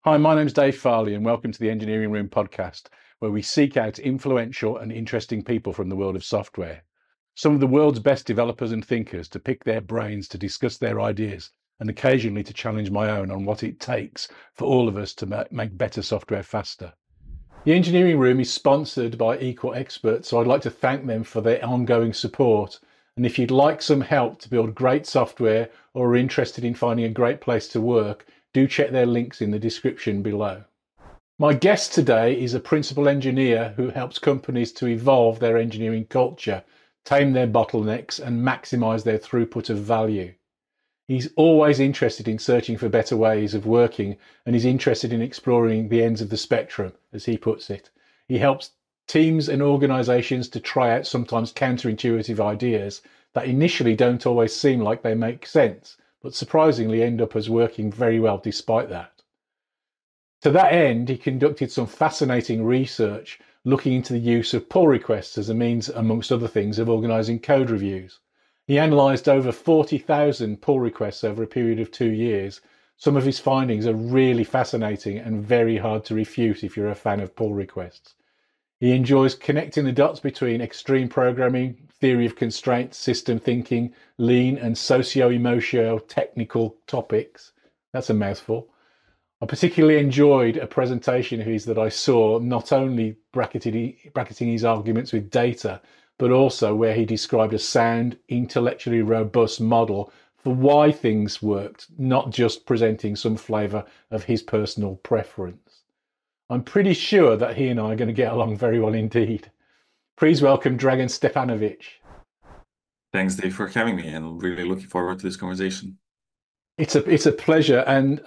Hi, my name's Dave Farley, and welcome to the Engineering Room podcast, where we seek out influential and interesting people from the world of software. Some of the world's best developers and thinkers to pick their brains to discuss their ideas and occasionally to challenge my own on what it takes for all of us to make better software faster. The Engineering Room is sponsored by Equal Experts, so I'd like to thank them for their ongoing support. And if you'd like some help to build great software or are interested in finding a great place to work, do check their links in the description below. My guest today is a principal engineer who helps companies to evolve their engineering culture, tame their bottlenecks, and maximize their throughput of value. He's always interested in searching for better ways of working and is interested in exploring the ends of the spectrum, as he puts it. He helps teams and organizations to try out sometimes counterintuitive ideas that initially don't always seem like they make sense, but surprisingly end up as working very well despite that. To that end, he conducted some fascinating research looking into the use of pull requests as a means, amongst other things, of organizing code reviews. He analysed over 40,000 pull requests over a period of 2 years. Some of his findings are really fascinating and very hard to refute if you're a fan of pull requests. He enjoys connecting the dots between extreme programming, theory of constraints, system thinking, lean and socio-emotional technical topics. That's a mouthful. I particularly enjoyed a presentation of his that I saw, not only bracketing his arguments with data, but also where he described a sound, intellectually robust model for why things worked, not just presenting some flavour of his personal preference. I'm pretty sure that he and I are going to get along very well indeed. Please welcome Dragan Stefanovic. Thanks, Dave, for having me, and really looking forward to this conversation. It's a pleasure, and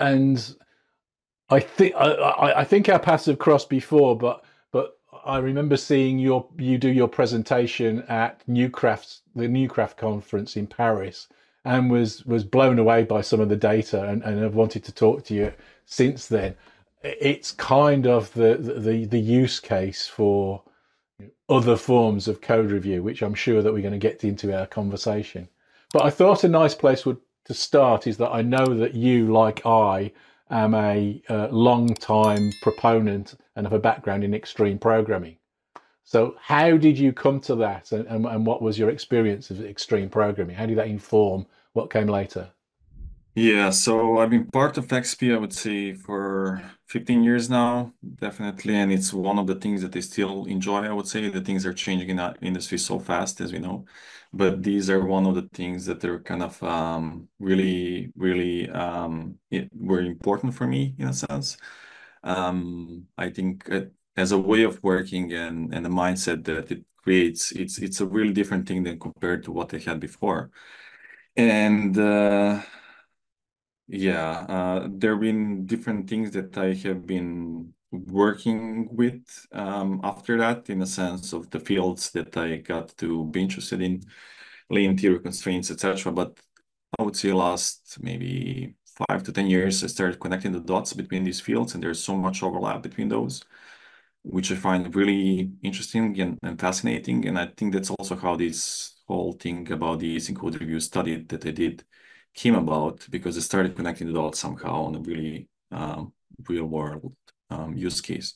I think our paths have crossed before, but I remember seeing you do your presentation at the Newcraft conference in Paris, and was blown away by some of the data, and have wanted to talk to you since then. It's kind of the use case for other forms of code review, which I'm sure that we're going to get into our conversation. But I thought a nice place to start is that I know that you, like I, am a long-time proponent and have a background in extreme programming. So how did you come to that, and what was your experience of extreme programming? How did that inform what came later? Yeah, so I've been part of XP, I would say, for 15 years now, definitely, and it's one of the things that I still enjoy, I would say. The things are changing in our industry so fast, as we know, but these are one of the things that are kind of really, really were important for me in a sense. I think as a way of working and the mindset that it creates, it's a really different thing than compared to what I had before. And yeah, there have been different things that I have been working with after that, in a sense of the fields that I got to be interested in, lean theory constraints, etc. But I would say last maybe 5 to 10 years, I started connecting the dots between these fields, and there's so much overlap between those, which I find really interesting and fascinating. And I think that's also how this whole thing about the async code review study that I did came about, because I started connecting the dots somehow on a really real world use case.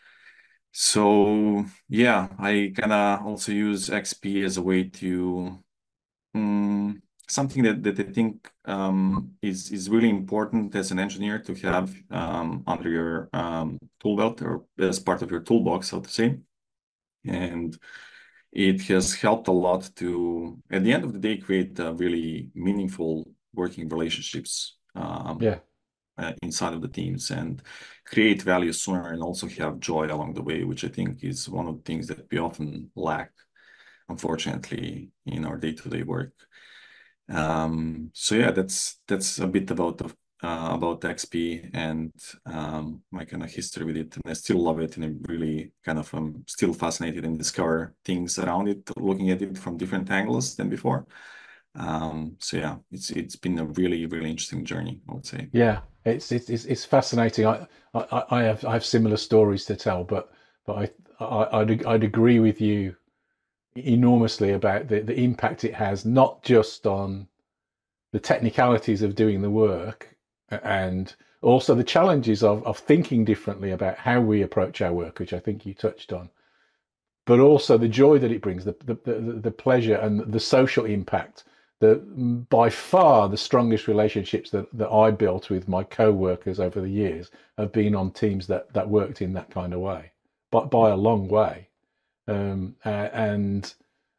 So yeah, I kind of also use XP as a way to something that I think is really important as an engineer to have under your tool belt, or as part of your toolbox, so to say. And it has helped a lot to, at the end of the day, create really meaningful working relationships Yeah. inside of the teams, and create value sooner, and also have joy along the way, which I think is one of the things that we often lack, unfortunately, in our day-to-day work. So yeah, that's a bit about XP and my kind of history with it, and I still love it, and I'm really kind of still fascinated and discover things around it, looking at it from different angles than before. So yeah, it's been a really, really interesting journey, I would say. Yeah, it's fascinating. I have similar stories to tell, but I'd agree with you enormously about the impact it has, not just on the technicalities of doing the work and also the challenges of thinking differently about how we approach our work, which I think you touched on, but also the joy that it brings, the pleasure and the social impact. The by far the strongest relationships that I built with my co-workers over the years have been on teams that worked in that kind of way, but by a long way. And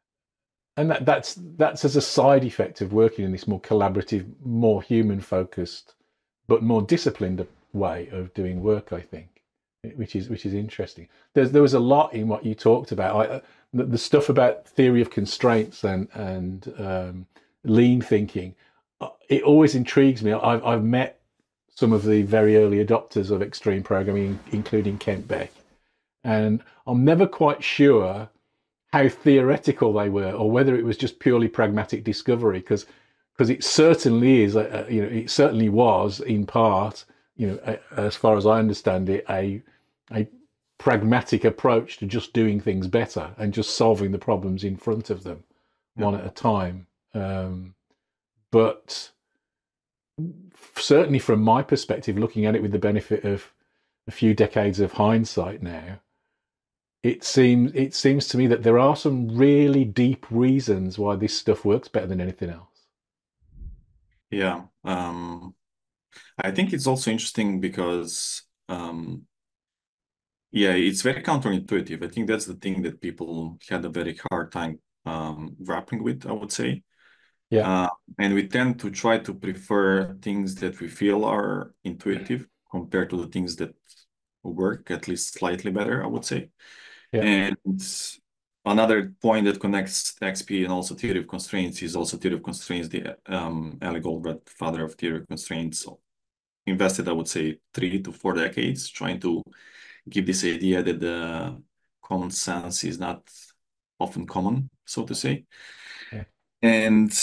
that's as a side effect of working in this more collaborative, more human focused, but more disciplined way of doing work, I think, which is interesting. There was a lot in what you talked about. The stuff about theory of constraints and lean thinking. It always intrigues me. I've met some of the very early adopters of extreme programming, including Kent Beck, and I'm never quite sure how theoretical they were or whether it was just purely pragmatic discovery, because it certainly is, it certainly was in part, as far as I understand it, a pragmatic approach to just doing things better and just solving the problems in front of them one at a time. But certainly from my perspective, looking at it with the benefit of a few decades of hindsight now, it seems to me that there are some really deep reasons why this stuff works better than anything else. Yeah. I think it's also interesting because yeah, it's very counterintuitive. I think that's the thing that people had a very hard time grappling with, I would say. Yeah, And we tend to try to prefer things that we feel are intuitive compared to the things that work at least slightly better, I would say. yeah, And another point that connects XP and also theory of constraints is also theory of constraints. The Ali Goldratt, father of theory of constraints, invested, I would say, 3 to 4 decades trying to give this idea that the common sense is not often common, so to say. yeah, And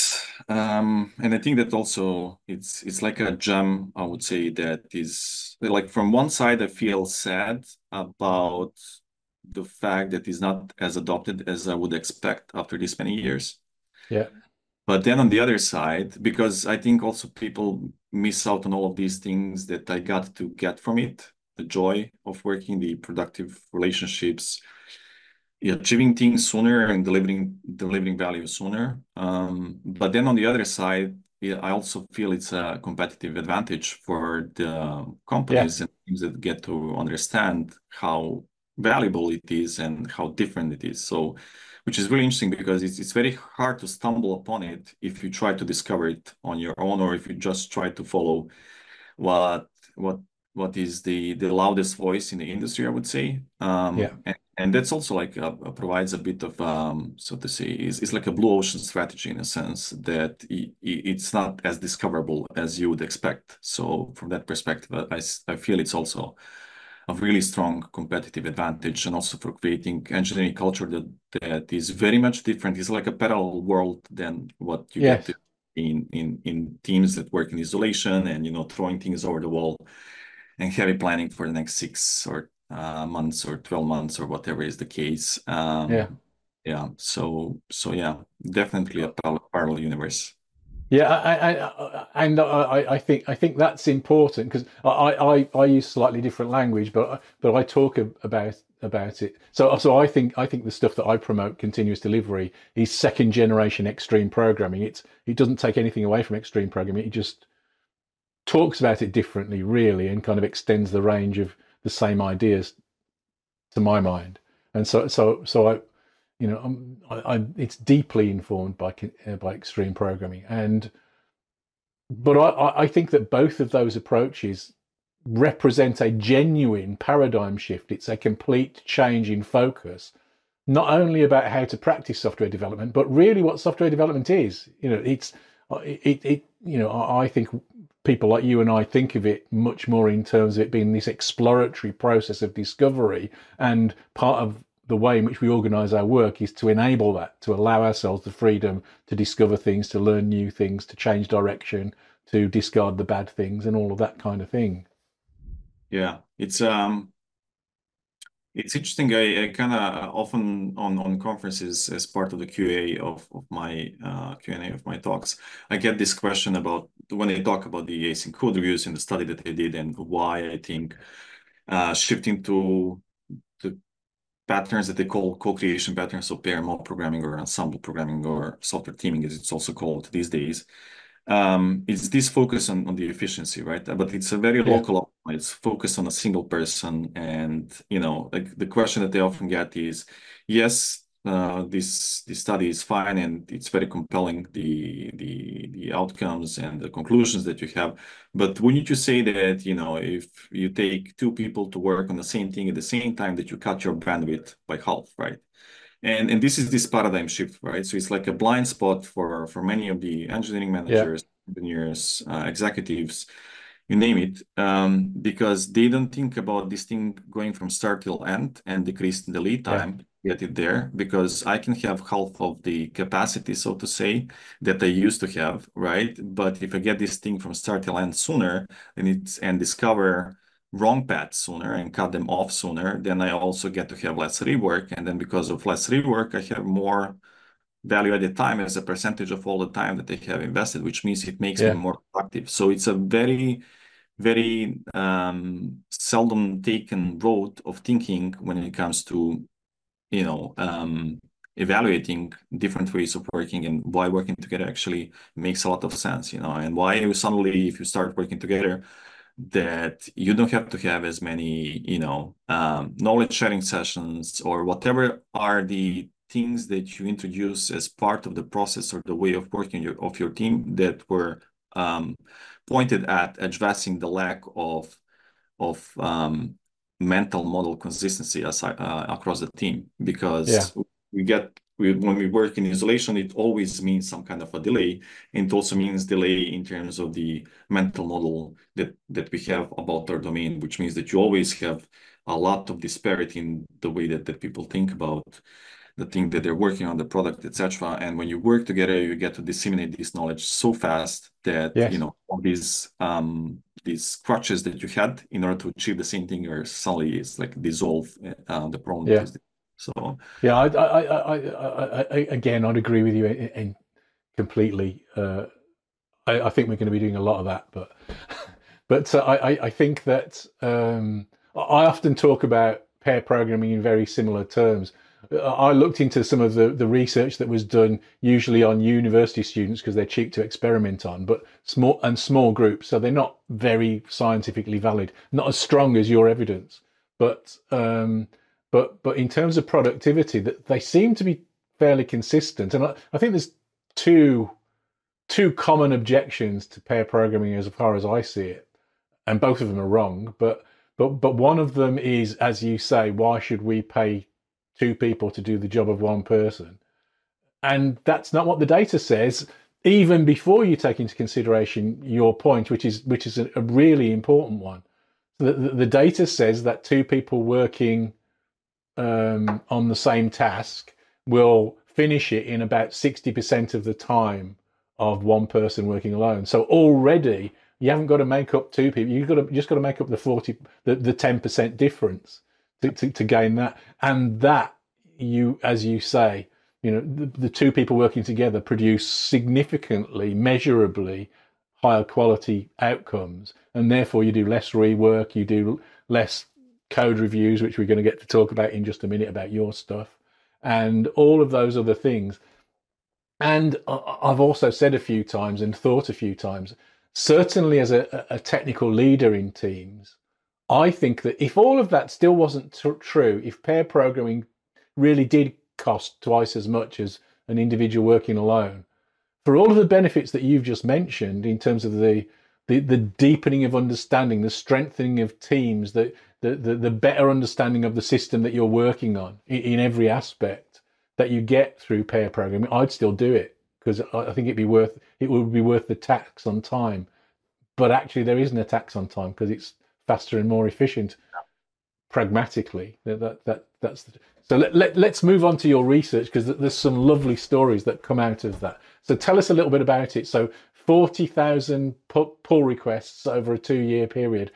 I think that also it's like a gem, I would say, that is like from one side I feel sad about the fact that it's not as adopted as I would expect after this many years. yeah, But then on the other side, because I think also people miss out on all of these things that I got to get from it, the joy of working, the productive relationships, achieving things sooner and delivering value sooner. But then on the other side, yeah, I also feel it's a competitive advantage for the yeah, companies and teams that get to understand how valuable it is and how different it is. So, which is really interesting because it's very hard to stumble upon it if you try to discover it on your own or if you just try to follow what what what is the loudest voice in the industry, I would say. yeah, And that's also like provides a bit of so to say is like a blue ocean strategy in a sense that it's not as discoverable as you would expect. So from that perspective, I feel it's also a really strong competitive advantage and also for creating engineering culture that is very much different. It's like a parallel world than what you get to yes, in teams that work in isolation and throwing things over the wall and heavy planning for the next 6 months or 12 months or whatever is the case. yeah. Yeah, so yeah, definitely a parallel universe. Yeah, I think that's important because I use slightly different language, but I talk about it. So I think the stuff that I promote, continuous delivery, is second generation extreme programming. It doesn't take anything away from extreme programming. It just talks about it differently, really, and kind of extends the range of the same ideas to my mind. And so I, it's deeply informed by extreme programming. But I think that both of those approaches represent a genuine paradigm shift. It's a complete change in focus, not only about how to practice software development, but really what software development is. I think people like you and I think of it much more in terms of it being this exploratory process of discovery, and part of the way in which we organize our work is to enable that, to allow ourselves the freedom to discover things, to learn new things, to change direction, to discard the bad things, and all of that kind of thing. Yeah, it's interesting. I kind of often on conferences as part of the QA of my Q&A of my talks, I get this question about when they talk about the async code reviews in the study that they did, and why I think shifting to patterns that they call co-creation patterns, so pair-mode programming or ensemble programming or software teaming, as it's also called these days. It's this focus on the efficiency, right? But it's a very Yeah. local, it's focused on a single person. And, like the question that they often get is, yes, this study is fine and it's very compelling, the outcomes and the conclusions that you have. But wouldn't you say that, if you take two people to work on the same thing at the same time, that you cut your bandwidth by half, right? And this is this paradigm shift, right? So it's like a blind spot for many of the engineering Yeah. managers, engineers, executives, you name it, because they don't think about this thing going from start till end and decreasing the lead Yeah. time, get it there, because I can have half of the capacity, so to say, that I used to have, right? But if I get this thing from start till end sooner, and discover wrong paths sooner and cut them off sooner, then I also get to have less rework. And then because of less rework, I have more value added time as a percentage of all the time that they have invested, which means it makes me Yeah. more productive. So it's a very, very seldom taken road of thinking when it comes to, evaluating different ways of working, and why working together actually makes a lot of sense, and why you suddenly, if you start working together, that you don't have to have as many, knowledge sharing sessions or whatever are the things that you introduce as part of the process or the way of working of your team that were pointed at addressing the lack of mental model consistency across the team. Yeah. Because when we work in isolation, it always means some kind of a delay, and it also means delay in terms of the mental model that we have about our domain, which means that you always have a lot of disparity in the way that people think about the thing that they're working on, the product, etc. And when you work together, you get to disseminate this knowledge so fast that Yes. all these crutches that you had in order to achieve the same thing are suddenly is like dissolve the problem that Yeah. is there. So Yeah. Again, I'd agree with you in completely. I think we're going to be doing a lot of that, but I think that I often talk about pair programming in very similar terms. I looked into some of the research that was done usually on university students because they're cheap to experiment on, but small groups, so they're not very scientifically valid, not as strong as your evidence. But but in terms of productivity, that they seem to be fairly consistent, and I think there's two common objections to pair programming as far as I see it, and both of them are wrong. But one of them is, as you say, why should we pay two people to do the job of one person? And that's not what the data says. Even before you take into consideration your point, which is a really important one, the data says that two people working on the same task will finish it in about 60% of the time of one person working alone. So already you haven't got to make up two people. Just got to make up the 10% difference to gain that. And that as you say, the two people working together produce significantly, measurably higher quality outcomes. And therefore you do less rework, you do less code reviews, which we're going to get to talk about in just a minute about your stuff, and all of those other things. And I've also said a few times and thought a few times, certainly as a technical leader in teams, I think that if all of that still wasn't true, if pair programming really did cost twice as much as an individual working alone, for all of the benefits that you've just mentioned in terms of the deepening of understanding, the strengthening of teams, the better understanding of the system that you're working on in every aspect that you get through pair programming, I'd still do it because I think it would be worth the tax on time. But actually, there isn't a tax on time because it's faster and more efficient. Pragmatically, that's so. Let's move on to your research because there's some lovely stories that come out of that. So tell us a little bit about it. So 40,000 pull requests over a 2-year period.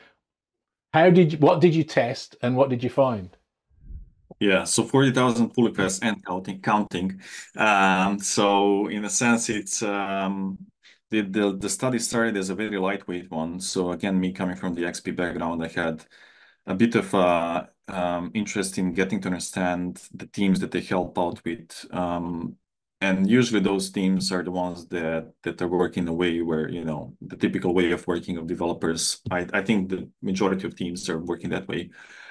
What did you test and what did you find? yeah, so 40,000 pull requests and counting. So in a sense, it's the study started as a very lightweight one. So again, me coming from the XP background, I had a bit of interest in getting to understand the teams that they help out with. And usually those teams are the ones that are working in a way where, the typical way of working of developers, I think the majority of teams are working that way.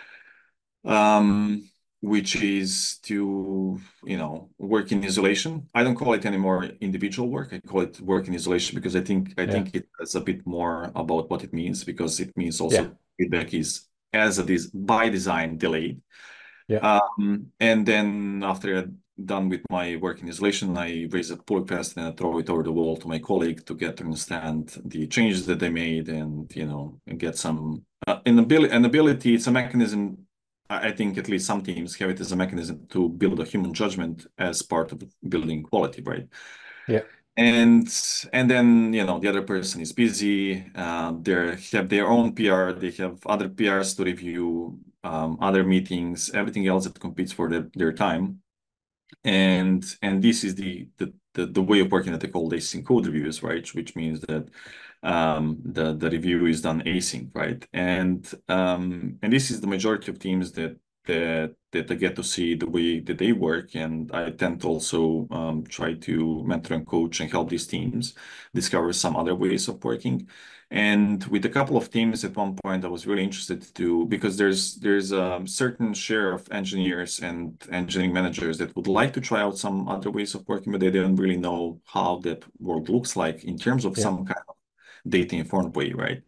Which is to, work in isolation. I don't call it anymore individual work. I call it work in isolation because I think it is a bit more about what it means, because it means also feedback is by design delayed. And then after I'm done with my work in isolation, I raise a pull request and I throw it over the wall to my colleague to get to understand the changes that they made and, and get some an ability. It's a mechanism. I think at least some teams have it as a mechanism to build a human judgment as part of building quality, right? Yeah. And then, the other person is busy. They have their own PR. They have other PRs to review, other meetings, everything else that competes for their time. And this is the way of working that they call async code reviews, right? Which means that the review is done async, right? And this is the majority of teams that I get to see the way that they work, and I tend to also try to mentor and coach and help these teams discover some other ways of working. And with a couple of teams at one point, I was really interested to, because there's a certain share of engineers and engineering managers that would like to try out some other ways of working, but they don't really know how that world looks like in terms of some kind of data-informed way, right?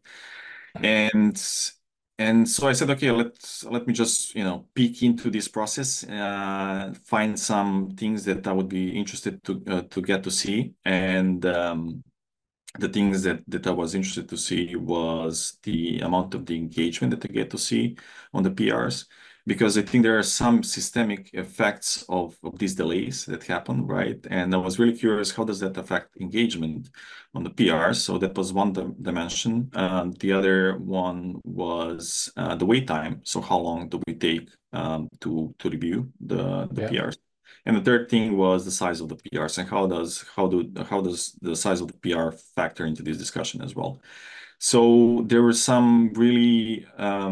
And so I said, okay, let me just peek into this process, find some things that I would be interested to get to see, and the things that I was interested to see was the amount of the engagement that I get to see on the PRs, because I think there are some systemic effects of these delays that happen, right? And I was really curious, how does that affect engagement on the PRs? So that was one dimension. The other one was the wait time. So how long do we take to review the PRs? And the third thing was the size of the PRs, and how does the size of the PR factor into this discussion as well? So there were some really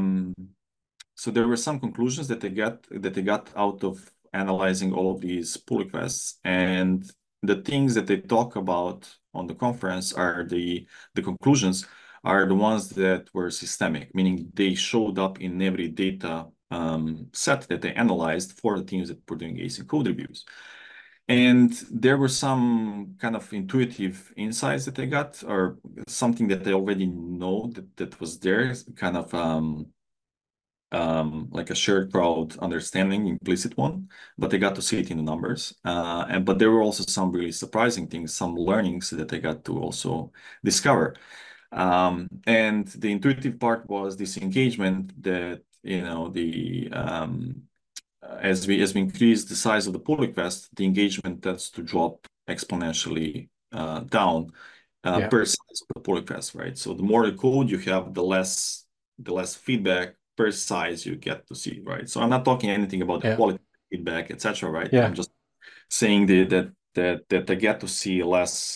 conclusions that they got out of analyzing all of these pull requests, and the things that they talk about on the conference are the conclusions are the ones that were systemic, meaning they showed up in every data set that they analyzed for the teams that were doing async code reviews. And there were some kind of intuitive insights that I got, or something that I already know that was there, kind of like a shared crowd understanding, implicit one, but I got to see it in the numbers. But there were also some really surprising things, some learnings that I got to also discover. And the intuitive part was this engagement that, as we increase the size of the pull request, the engagement tends to drop exponentially down per size of the pull request, right? So the more the code you have, the less feedback per size you get to see, right? So I'm not talking anything about the quality feedback, etc., right? I'm just saying that I get to see less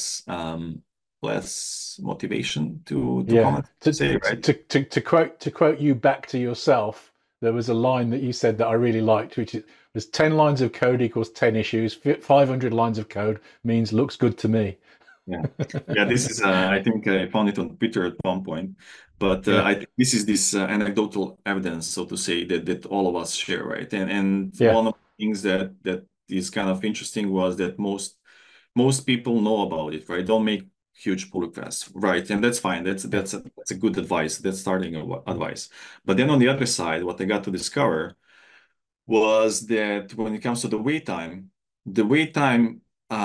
motivation to comment. To quote you back to yourself, there was a line that you said that I really liked, which was 10 lines of code equals 10 issues. 500 lines of code means looks good to me. This is I think I found it on Twitter at one point, but I think this is this anecdotal evidence, so to say, that all of us share, right? And one of the things that is kind of interesting was that most people know about it, right? Don't make huge pull requests, right? And that's fine. That's a good advice. That's starting advice. But then on the other side, what I got to discover was that when it comes to the wait time, the wait time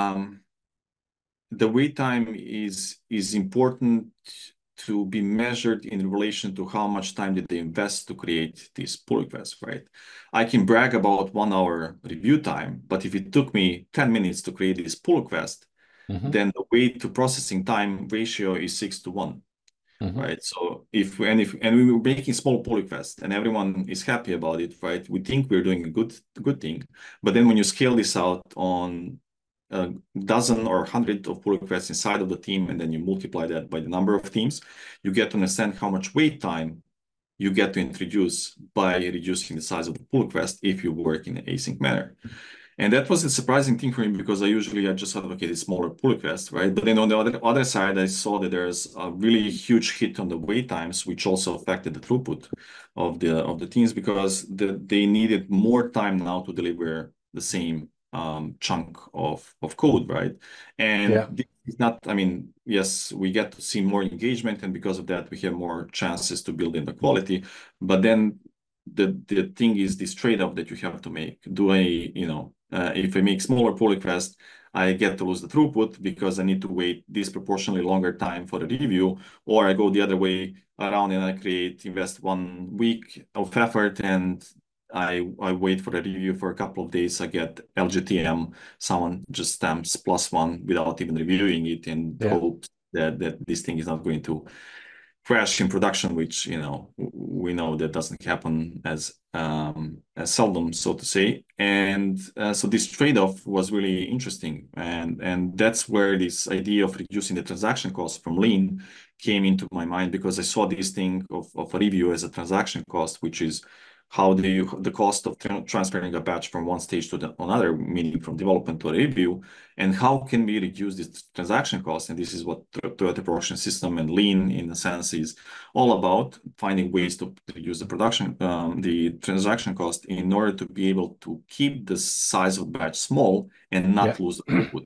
is important to be measured in relation to how much time did they invest to create these pull requests, right? I can brag about 1 hour review time, but if it took me 10 minutes to create this pull request, then the wait to processing time ratio is 6-1, right? So if we were making small pull requests and everyone is happy about it, right? We think we're doing a good thing, but then when you scale this out on a dozen or 100 of pull requests inside of the team, and then you multiply that by the number of teams, you get to understand how much wait time you get to introduce by reducing the size of the pull request if you work in an async manner. And that was a surprising thing for me because I just thought, okay, it's smaller pull requests, right? But then on the other side, I saw that there's a really huge hit on the wait times, which also affected the throughput of the teams because they needed more time now to deliver the same chunk of code, right? And this is not, I mean, yes, we get to see more engagement, and because of that, we have more chances to build in the quality. But then the thing is this trade-off that you have to make. Do I, if I make smaller pull requests, I get to lose the throughput because I need to wait disproportionately longer time for the review, or I go the other way around and I invest 1 week of effort and I wait for the review for a couple of days. I get LGTM, someone just stamps +1 without even reviewing it and hopes that this thing is not going to crash in production, which we know that doesn't happen as seldom, so to say. And so this trade-off was really interesting, and that's where this idea of reducing the transaction cost from Lean came into my mind, because I saw this thing of a review as a transaction cost, which is how the cost of transferring a batch from one stage to another, meaning from development to a review, and how can we reduce this transaction cost. And this is what Toyota Production System and Lean, in a sense, is all about, finding ways to reduce the transaction cost in order to be able to keep the size of batch small and not lose the throughput.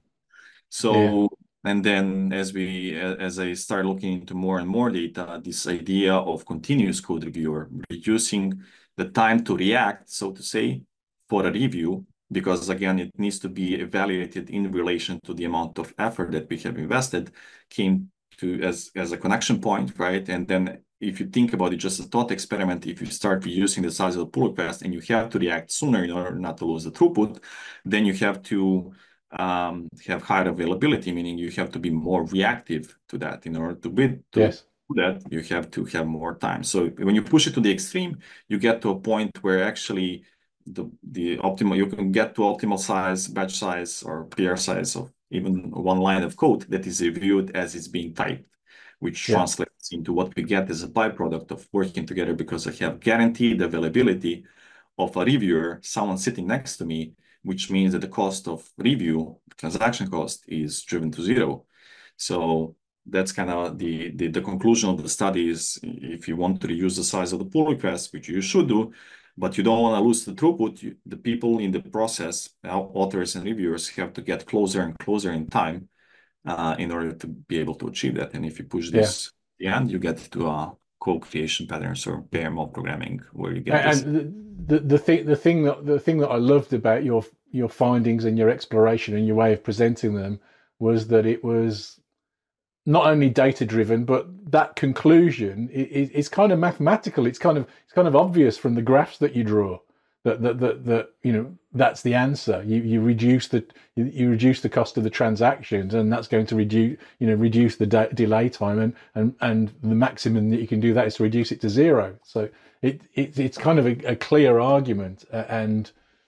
So, and then as I start looking into more and more data, this idea of continuous code reviewer, reducing the time to react, so to say, for a review, because again, it needs to be evaluated in relation to the amount of effort that we have invested, came to as a connection point, right? And then if you think about it, just a thought experiment, if you start reducing the size of the pull request and you have to react sooner in order not to lose the throughput, then you have to have higher availability, meaning you have to be more reactive to that. In order to do that, you have to have more time. So when you push it to the extreme, you get to a point where actually the optimal, you can get to optimal size, batch size, or PR size of even one line of code that is reviewed as it's being typed, which translates into what we get as a byproduct of working together, because I have guaranteed availability of a reviewer, someone sitting next to me, which means that the cost of review, transaction cost, is driven to zero. So that's kind of the conclusion of the study is, if you want to reduce the size of the pull request, which you should do, but you don't want to lose the throughput, the people in the process, authors and reviewers, have to get closer and closer in time in order to be able to achieve that. And if you push this at the end, you get to a co-creation patterns or pair mob programming, where you get this. And the thing that I loved about your findings and your exploration and your way of presenting them was that it was not only data driven, but that conclusion is kind of mathematical. It's kind of obvious from the graphs that you draw that that's the answer. You reduce the cost of the transactions, and that's going to reduce the delay time, and the maximum that you can do that is to reduce it to zero. So it's kind of a clear argument. And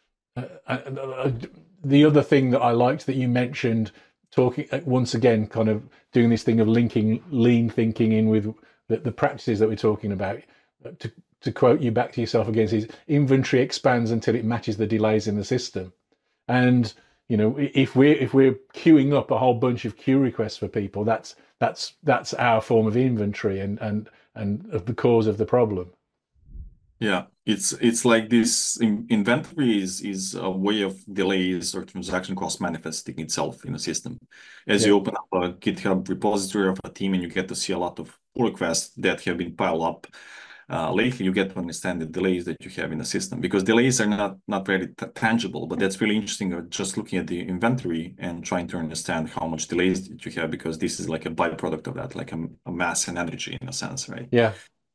the other thing that I liked that you mentioned, talking once again, kind of doing this thing of linking lean thinking in with the practices that we're talking about. To quote you back to yourself again, is inventory expands until it matches the delays in the system. And if we're queuing up a whole bunch of queue requests for people, that's our form of inventory and the cause of the problem. Yeah, it's like this inventory is a way of delays or transaction cost manifesting itself in a system. As you open up a GitHub repository of a team and you get to see a lot of pull requests that have been piled up lately, you get to understand the delays that you have in the system, because delays are not very tangible, but that's really interesting, just looking at the inventory and trying to understand how much delays that you have, because this is like a byproduct of that, like a mass and energy in a sense, right? Yeah.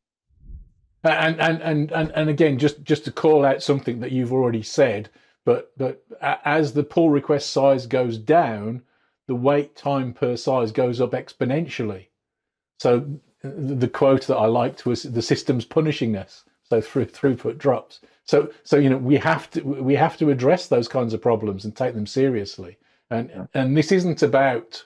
And again, just to call out something that you've already said, but as the pull request size goes down, the wait time per size goes up exponentially. So the quote that I liked was, "The system's punishing us, so throughput drops." So we have to address those kinds of problems and take them seriously. Yeah. And this isn't about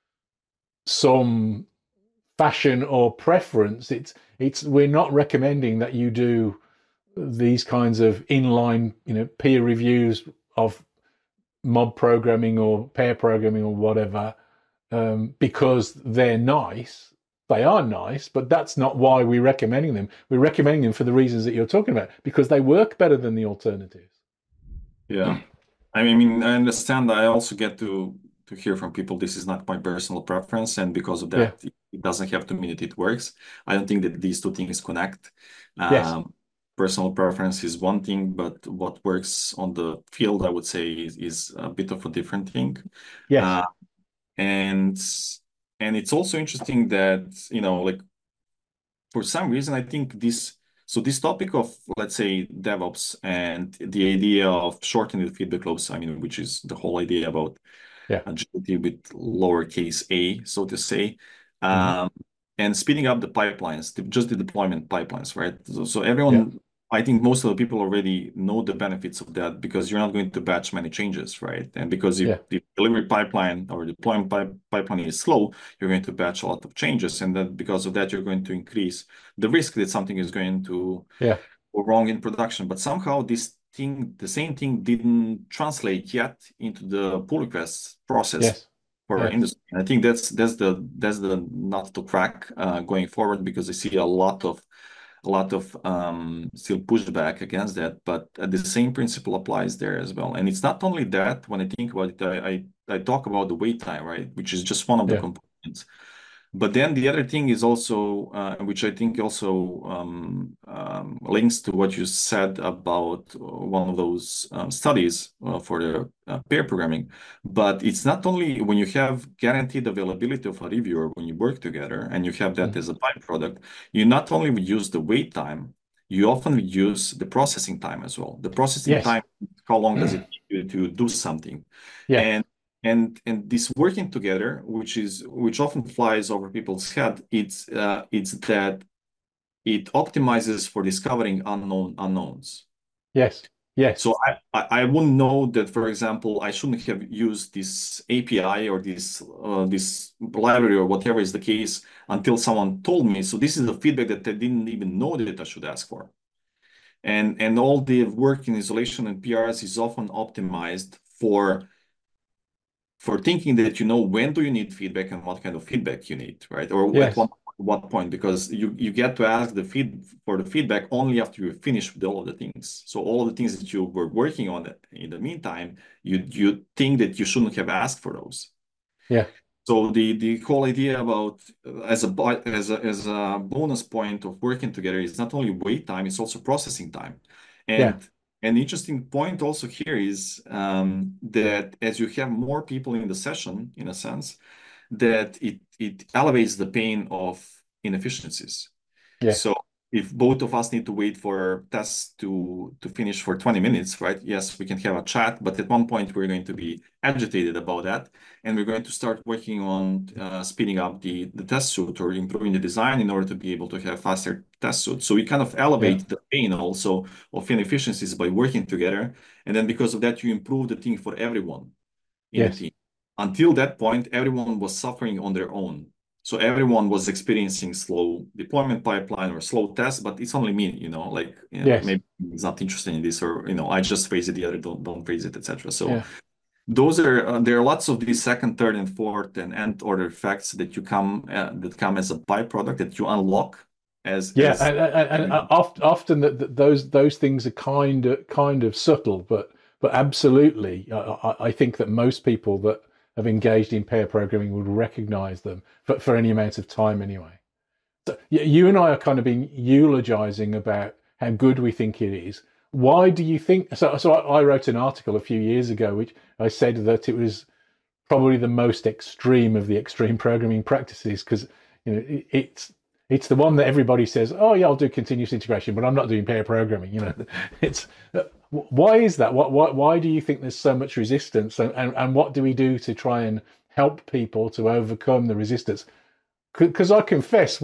some fashion or preference. It's we're not recommending that you do these kinds of inline, peer reviews of mob programming or pair programming or whatever, because they're nice. They are nice, but that's not why we're recommending them. We're recommending them for the reasons that you're talking about, because they work better than the alternatives. Yeah. I mean, I understand. I also get to hear from people this is not my personal preference, and because of Yeah. that, it doesn't have to mean that it works. I don't think that these two things connect. Yes. Personal preference is one thing, but what works on the field, I would say, is a bit of a different thing. Yes. Uh, and and it's also interesting that, like for some reason, I think this topic of, let's say, DevOps and the idea of shortening the feedback loops, I mean, which is the whole idea about Yeah. agility with lowercase a, so to say, Hmm. um, and speeding up the pipelines, just the deployment pipelines, right? So Yeah. everyone, I think most of the people already know the benefits of that because you're not going to batch many changes, right? And because if Yeah. the delivery pipeline or deployment pipeline is slow, you're going to batch a lot of changes, and then because of that, you're going to increase the risk that something is going to Yeah. go wrong in production. But somehow the same thing didn't translate yet into the pull request process Yes. for our Yes. industry. And I think that's the nut to crack going forward, because I see a lot of still pushback against that. But the same principle applies there as well. And it's not only that. When I think about it, I talk about the wait time, right, which is just one of the Yeah. components. But then the other thing is also, which I think also links to what you said about one of those studies for the pair programming. But it's not only when you have guaranteed availability of a reviewer when you work together and you have that Mm. as a byproduct, you not only reduce the wait time, you often reduce the processing time as well. The processing Yes. time, how long does it take you to do something? Yeah. And and this working together, which often flies over people's head, it's that it optimizes for discovering unknown unknowns. Yes. Yes. So I wouldn't know that, for example, I shouldn't have used this API or this library or whatever is the case until someone told me. So this is the feedback that I didn't even know that I should ask for. And all the work in isolation and PRs is often optimized for thinking that when do you need feedback and what kind of feedback you need, right? Or at Yes. what point, because you get to ask for the feedback only after you finish with all of the things. So all of the things that you were working on in the meantime, you think that you shouldn't have asked for those. Yeah. So the whole idea about as a bonus point of working together is not only wait time, it's also processing time. Yeah. And an interesting point also here is that as you have more people in the session, in a sense, that it elevates the pain of inefficiencies. Yes. So if both of us need to wait for tests to finish for 20 minutes, right? Yes, we can have a chat, but at one point we're going to be agitated about that, and we're going to start working on speeding up the test suite or improving the design in order to be able to have faster test suite. So we kind of Yeah. elevate the pain also of inefficiencies by working together, and then because of that, you improve the thing for everyone in the Yes. team. Until that point, everyone was suffering on their own. So everyone was experiencing slow deployment pipeline or slow tests, but it's only me, Yes. maybe he's not interested in this, or I just phrase it, the other don't phrase it, etc. So Yeah. those are there are lots of these second, third, and fourth and nth order effects that come as a byproduct that you unlock Yeah, as and often those things are kind of subtle, but absolutely, I think that most people that have engaged in pair programming would recognize them for any amount of time anyway. So you and I are kind of been eulogizing about how good we think it is. Why do you think? So I wrote an article a few years ago which I said that it was probably the most extreme of the extreme programming practices because it's the one that everybody says, oh yeah, I'll do continuous integration, but I'm not doing pair programming. It's why is that? Why do you think there's so much resistance, and what do we do to try and help people to overcome the resistance? Because I confess,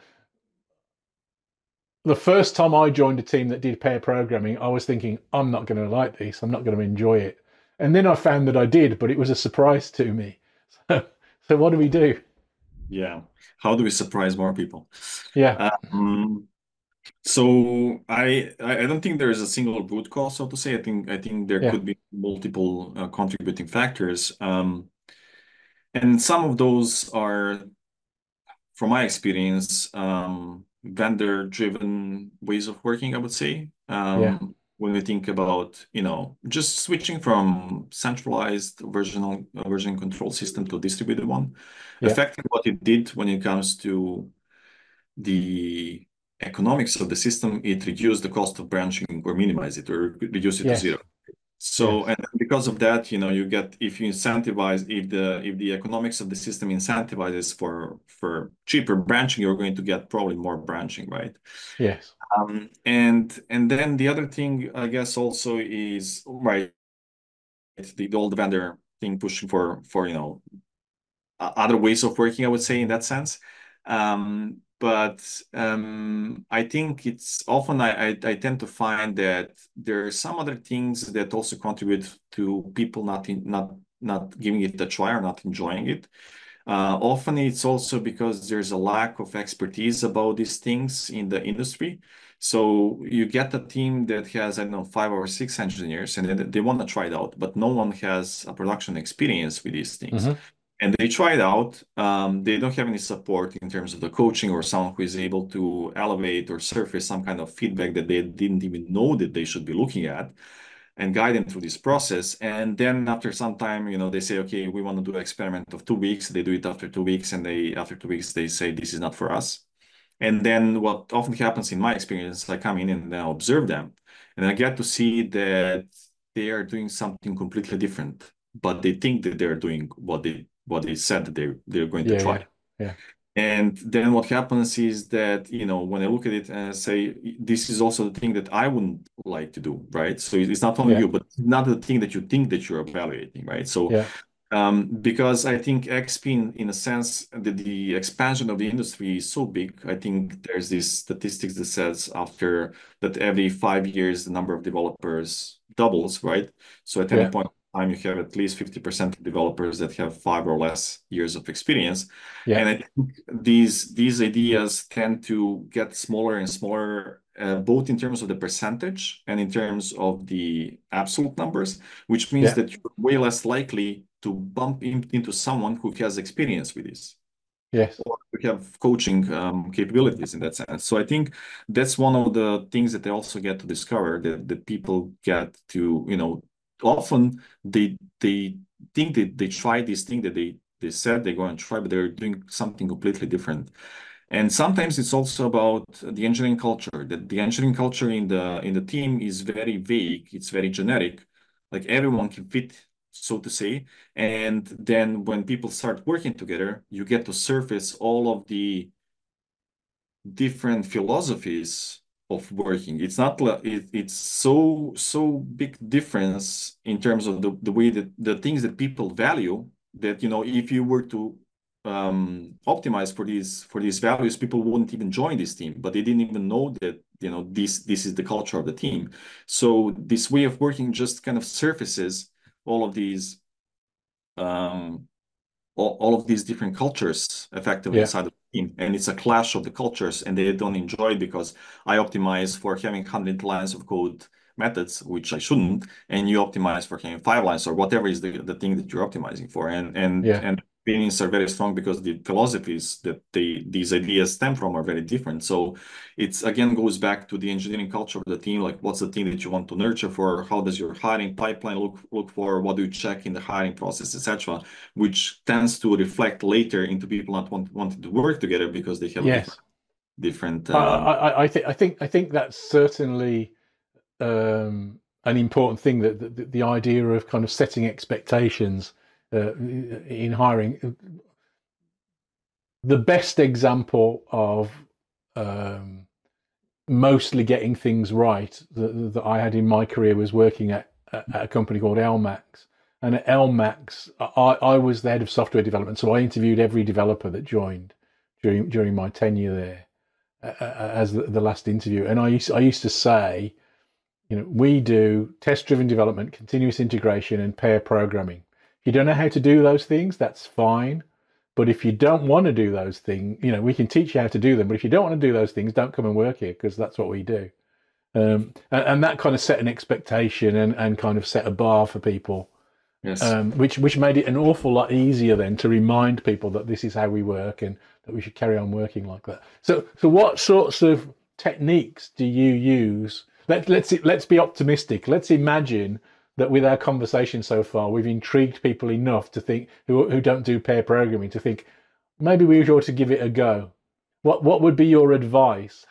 the first time I joined a team that did pair programming, I was thinking, I'm not going to like this. I'm not going to enjoy it. And then I found that I did, but it was a surprise to me. So what do we do? Yeah. How do we surprise more people? Yeah, Um, so I don't think there is a single root cause, so to say. I think there yeah, could be multiple contributing factors. And some of those are, from my experience, vendor-driven ways of working, I would say. yeah, When we think about, just switching from centralized version control system to a distributed one, yeah, affecting what it did when it comes to the economics of the system, it reduced the cost of branching or minimize it or reduce it to zero. yes, So, yes, and because of that, you get, if you incentivize, if the economics of the system incentivizes for cheaper branching, you're going to get probably more branching, right? yes, And then the other thing, I guess, also is right, the old vendor thing pushing for other ways of working, I would say, in that sense. But I think it's often I tend to find that there are some other things that also contribute to people not giving it a try or not enjoying it. Often it's also because there's a lack of expertise about these things in the industry. So you get a team that has, I don't know, 5 or 6 engineers, and they want to try it out, but no one has a production experience with these things. hmm, And they try it out. They don't have any support in terms of the coaching or someone who is able to elevate or surface some kind of feedback that they didn't even know that they should be looking at and guide them through this process. And then after some time, they say, okay, we want to do an experiment of 2 weeks. They do it after 2 weeks, and after 2 weeks, they say this is not for us. And then what often happens in my experience, I come in and I observe them, and I get to see that they are doing something completely different, but they think that they're doing what they said that they're going to yeah, try. yeah, yeah, And then what happens is that, when I look at it and say, this is also the thing that I wouldn't like to do, right? So it's not only yeah, you, but it's not the thing that you think that you're evaluating, right? So, yeah, because I think XP, in a sense, the expansion of the industry is so big. I think there's this statistics that says after that every 5 years, the number of developers doubles, right? So at any yeah, point in time, you have at least 50% of developers that have 5 or less years of experience. yeah, And I think these ideas tend to get smaller and smaller, both in terms of the percentage and in terms of the absolute numbers, which means yeah, that you're way less likely to bump into someone who has experience with this yes, or we have coaching capabilities in that sense. So I think that's one of the things that they also get to discover, that people get to, often they think that they try this thing that they said they're going to try, but they're doing something completely different. And sometimes it's also about the engineering culture, that the engineering culture in the team is very vague, it's very generic, like everyone can fit, so to say. And then when people start working together, you get to surface all of the different philosophies of working. It's not like it's so big difference in terms of the way that the things that people value, that if you were to optimize for these values, people wouldn't even join this team, but they didn't even know that this is the culture of the team. So this way of working just kind of surfaces all of these um, all of these different cultures effectively yeah, inside of the team. And it's a clash of the cultures, and they don't enjoy it because I optimize for having 100 lines of code methods, which I shouldn't, and you optimize for having 5 lines or whatever is the thing that you're optimizing for. And and yeah. and opinions are very strong because the philosophies that these ideas stem from are very different. So it's again goes back to the engineering culture of the team, like what's the thing that you want to nurture for, how does your hiring pipeline look for, what do you check in the hiring process, etc., which tends to reflect later into people not wanting to work together because they have a different Yes. different I think that's certainly an important thing, that the idea of kind of setting expectations in hiring. The best example of um, mostly getting things right that I had in my career was working at a company called LMAX. And at LMAX, I was the head of software development, so I interviewed every developer that joined during my tenure there as the last interview. And I used to say We do test-driven development, continuous integration, and pair programming. If you don't know how to do those things, that's fine. But if you don't want to do those things, we can teach you how to do them. But if you don't want to do those things, don't come and work here because that's what we do. And that kind of set an expectation and kind of set a bar for people, Yes. which made it an awful lot easier then to remind people that this is how we work and that we should carry on working like that. So what sorts of techniques do you use? Let's be optimistic. Let's imagine that with our conversation so far, we've intrigued people enough to think who don't do pair programming to think maybe we ought to give it a go. What would be your advice?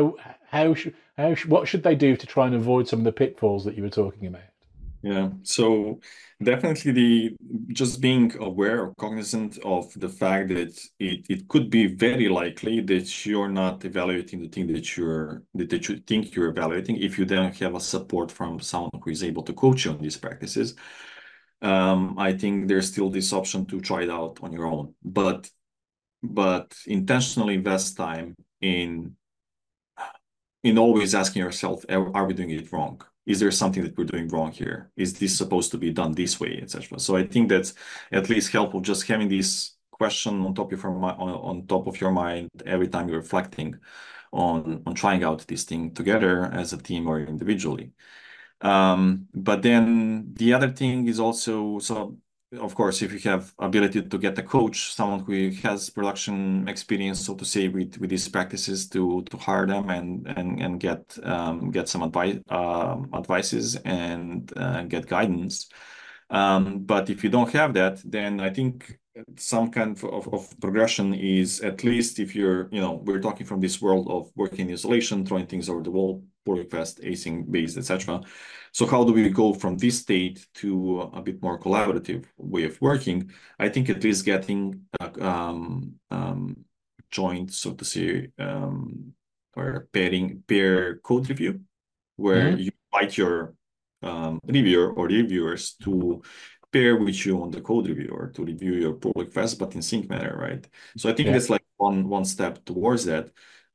What should they do to try and avoid some of the pitfalls that you were talking about? Yeah, so definitely just being aware or cognizant of the fact that it could be very likely that you're not evaluating the thing that you think you're evaluating if you don't have a support from someone who is able to coach you on these practices. I think there's still this option to try it out on your own, but intentionally invest time in always asking yourself, are we doing it wrong? Is there something that we're doing wrong here? Is this supposed to be done this way, etc.? So I think that's at least helpful, just having this question on top of your mind every time you're reflecting on trying out this thing together as a team or individually. But then the other thing is also, so of course, if you have ability to get a coach, someone who has production experience, so to say, with these practices, to hire them and get some advices and get guidance. But if you don't have that, then I think some kind of progression is, at least if we're talking from this world of working in isolation, throwing things over the wall, pull request, async based, etc. So how do we go from this state to a bit more collaborative way of working? I think at least getting joint, so to say, or pair code review, where Mm-hmm. you invite your reviewer or reviewers to pair with you on the code review or to review your pull request, but in sync manner, right? So I think Yeah. that's like one step towards that.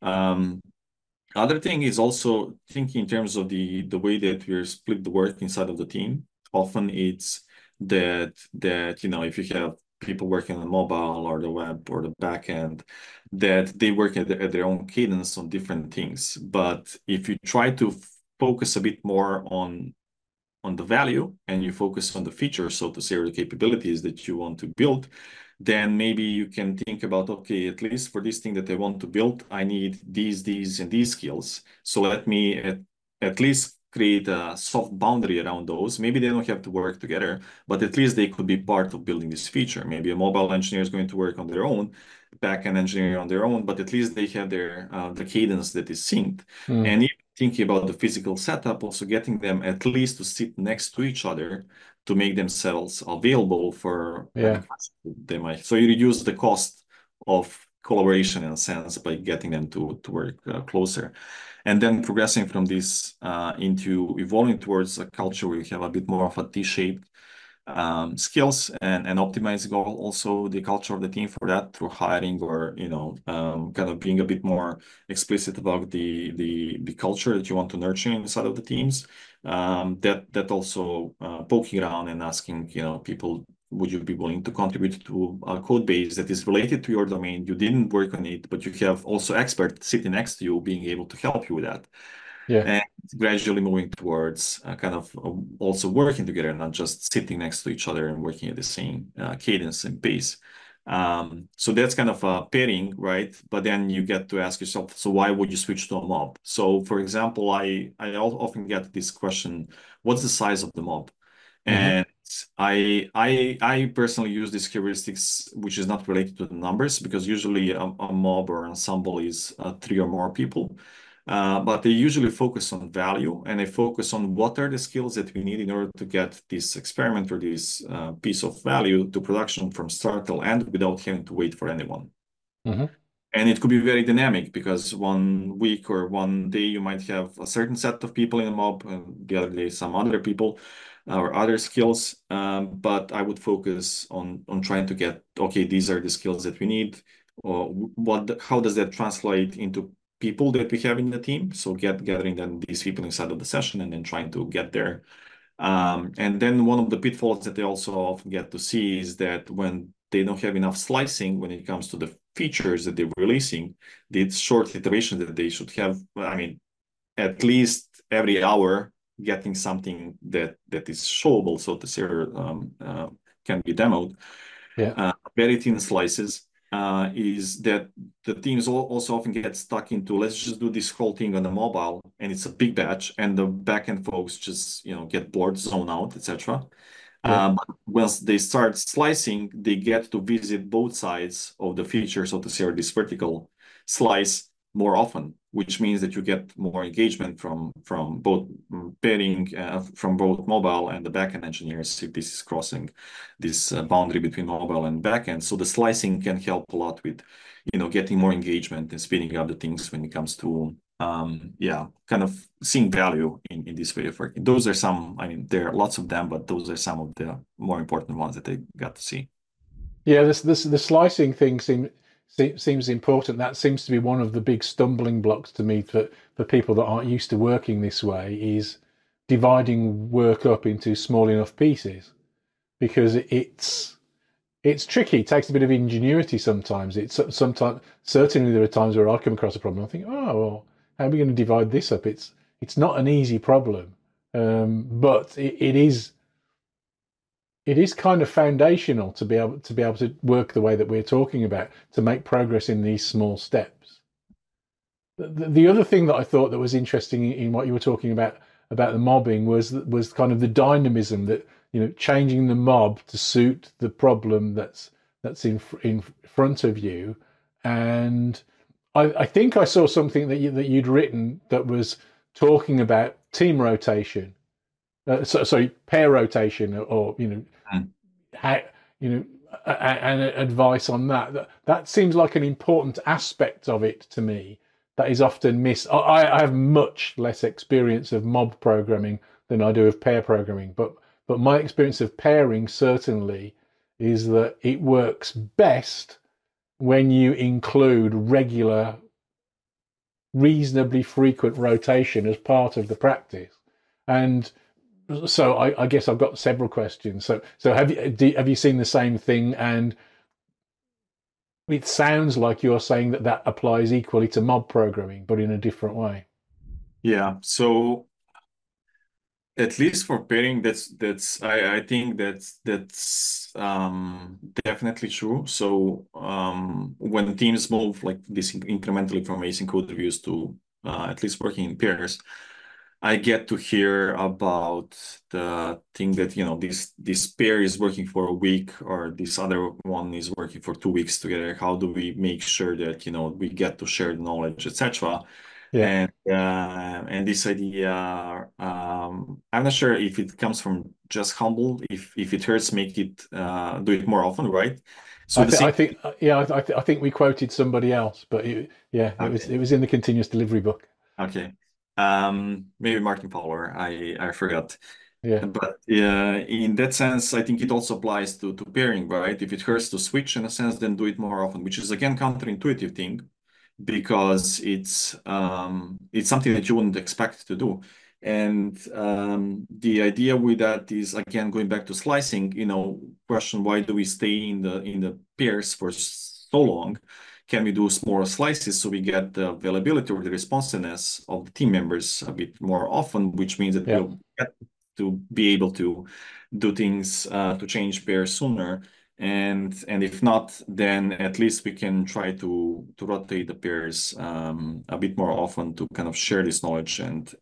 Other thing is also thinking in terms of the way that we're split the work inside of the team. Often it's that if you have people working on mobile or the web or the back end, that they work at their own cadence on different things. But if you try to focus a bit more on the value and you focus on the features, so to say, or the capabilities that you want to build, then maybe you can think about, okay, at least for this thing that I want to build, I need these, and these skills. So let me at least create a soft boundary around those. Maybe they don't have to work together, but at least they could be part of building this feature. Maybe a mobile engineer is going to work on their own, backend engineer on their own, but at least they have their the cadence that is synced. Mm. And even thinking about the physical setup, also getting them at least to sit next to each other to make themselves available for any Yeah. questions they might. So you reduce the cost of collaboration in a sense by getting them to work closer. And then progressing from this into evolving towards a culture where you have a bit more of a T-shaped skills and optimizing also the culture of the team for that through hiring or kind of being a bit more explicit about the culture that you want to nurture inside of the teams. That also poking around and asking people, would you be willing to contribute to a code base that is related to your domain? You didn't work on it, but you have also experts sitting next to you being able to help you with that, Yeah. and gradually moving towards kind of also working together, not just sitting next to each other and working at the same cadence and pace. So that's kind of a pairing, right? But then you get to ask yourself, so why would you switch to a mob? So for example, I often get this question, what's the size of the mob? Mm-hmm. And I personally use these heuristics, which is not related to the numbers, because usually a mob or ensemble is 3 or more people. But they usually focus on value, and they focus on what are the skills that we need in order to get this experiment or this piece of value to production from start till end without having to wait for anyone. Mm-hmm. And it could be very dynamic because one week or one day you might have a certain set of people in a mob, and the other day some other people or other skills. But I would focus on trying to get, okay, these are the skills that we need. Or how does that translate into people that we have in the team. So gathering then these people inside of the session and then trying to get there. And then one of the pitfalls that they also often get to see is that when they don't have enough slicing when it comes to the features that they're releasing, the short iterations that they should have, I mean, at least every hour getting something that is showable, so to say, can be demoed. Yeah. Very thin slices. Is that the teams also often get stuck into, let's just do this whole thing on the mobile, and it's a big batch, and the backend folks just get bored, zone out, etc. Yeah. But once they start slicing, they get to visit both sides of the feature, so to say, or this vertical slice more often, which means that you get more engagement from both pairing from both mobile and the backend engineers if this is crossing this boundary between mobile and backend. So the slicing can help a lot with getting more engagement and speeding up the things when it comes to kind of seeing value in this way of working. Those are some, I mean, there are lots of them, but those are some of the more important ones that I got to see. Yeah, this the slicing thing seems important. That seems to be one of the big stumbling blocks to me for people that aren't used to working this way, is dividing work up into small enough pieces, because it's tricky. It takes a bit of ingenuity sometimes. It's sometimes, certainly there are times where I come across a problem. I think, oh well, how are we going to divide this up? It's not an easy problem, but it is kind of foundational to be able to work the way that we're talking about, to make progress in these small steps. The other thing that I thought that was interesting in what you were talking about the mobbing was kind of the dynamism, that changing the mob to suit the problem that's in front of you. And I think I saw something that you'd written that was talking about team rotation, sorry, pair rotation, or how, and advice on that. That seems like an important aspect of it to me that is often missed. I have much less experience of mob programming than I do of pair programming, but my experience of pairing certainly is that it works best when you include regular, reasonably frequent rotation as part of the practice. And so I guess I've got several questions. So have you seen the same thing? And it sounds like you're saying that applies equally to mob programming, but in a different way. Yeah. So at least for pairing, I think that's definitely true. So when teams move like this incrementally from async code reviews to at least working in pairs, I get to hear about the thing that this pair is working for a week, or this other one is working for 2 weeks together. How do we make sure that we get to share the knowledge, etc. Yeah. And this idea, I'm not sure if it comes from just Humble. If it hurts, make it do it more often, right? So I think yeah, I think we quoted somebody else, but it was in the continuous delivery book. Okay. Maybe Martin Fowler. I forgot. Yeah. But in that sense, I think it also applies to pairing, right? If it hurts to switch in a sense, then do it more often, which is again counterintuitive thing, because it's something that you wouldn't expect to do. And the idea with that is, again, going back to slicing, question, why do we stay in the pairs for so long? Can we do smaller slices so we get the availability or the responsiveness of the team members a bit more often, which means that we'll get to be able to do things to change pairs sooner. And if not, then at least we can try to rotate the pairs a bit more often to kind of share this knowledge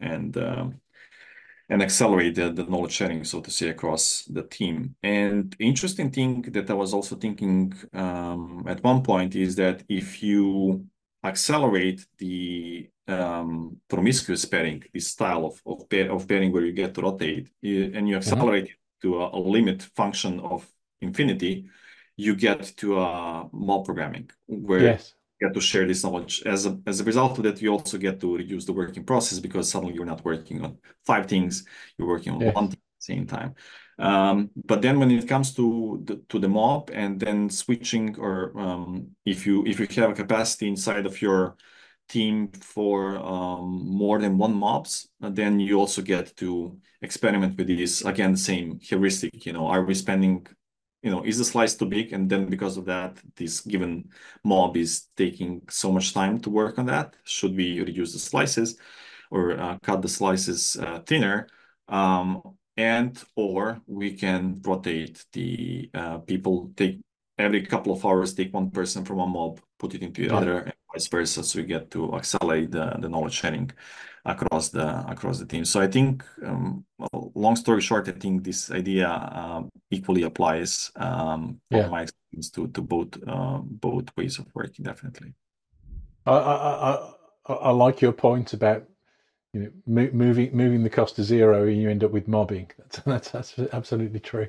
and accelerate the knowledge sharing, so to say, across the team. And interesting thing that I was also thinking at one point is that if you accelerate the promiscuous pairing, this style of pairing where you get to rotate, and you accelerate it to a limit function of infinity, you get to mob programming, where you get to share this knowledge. As a result of that, you also get to reduce the working process, because suddenly you're not working on 5 things, you're working on one thing at the same time. But then when it comes to the mob and then switching, or if you have a capacity inside of your team for more than one mobs, then you also get to experiment with these, again, the same heuristic, are we spending, is the slice too big? And then because of that, this given mob is taking so much time to work on that. Should we reduce the slices or cut the slices thinner? Or we can rotate the people, take every couple of hours, take one person from one mob, put it into the other, and vice versa. So you get to accelerate the knowledge sharing across the team. So I think, long story short, I think this idea equally applies from my experience to both ways of working, definitely. I like your point about moving the cost to zero, and you end up with mobbing. That's absolutely true.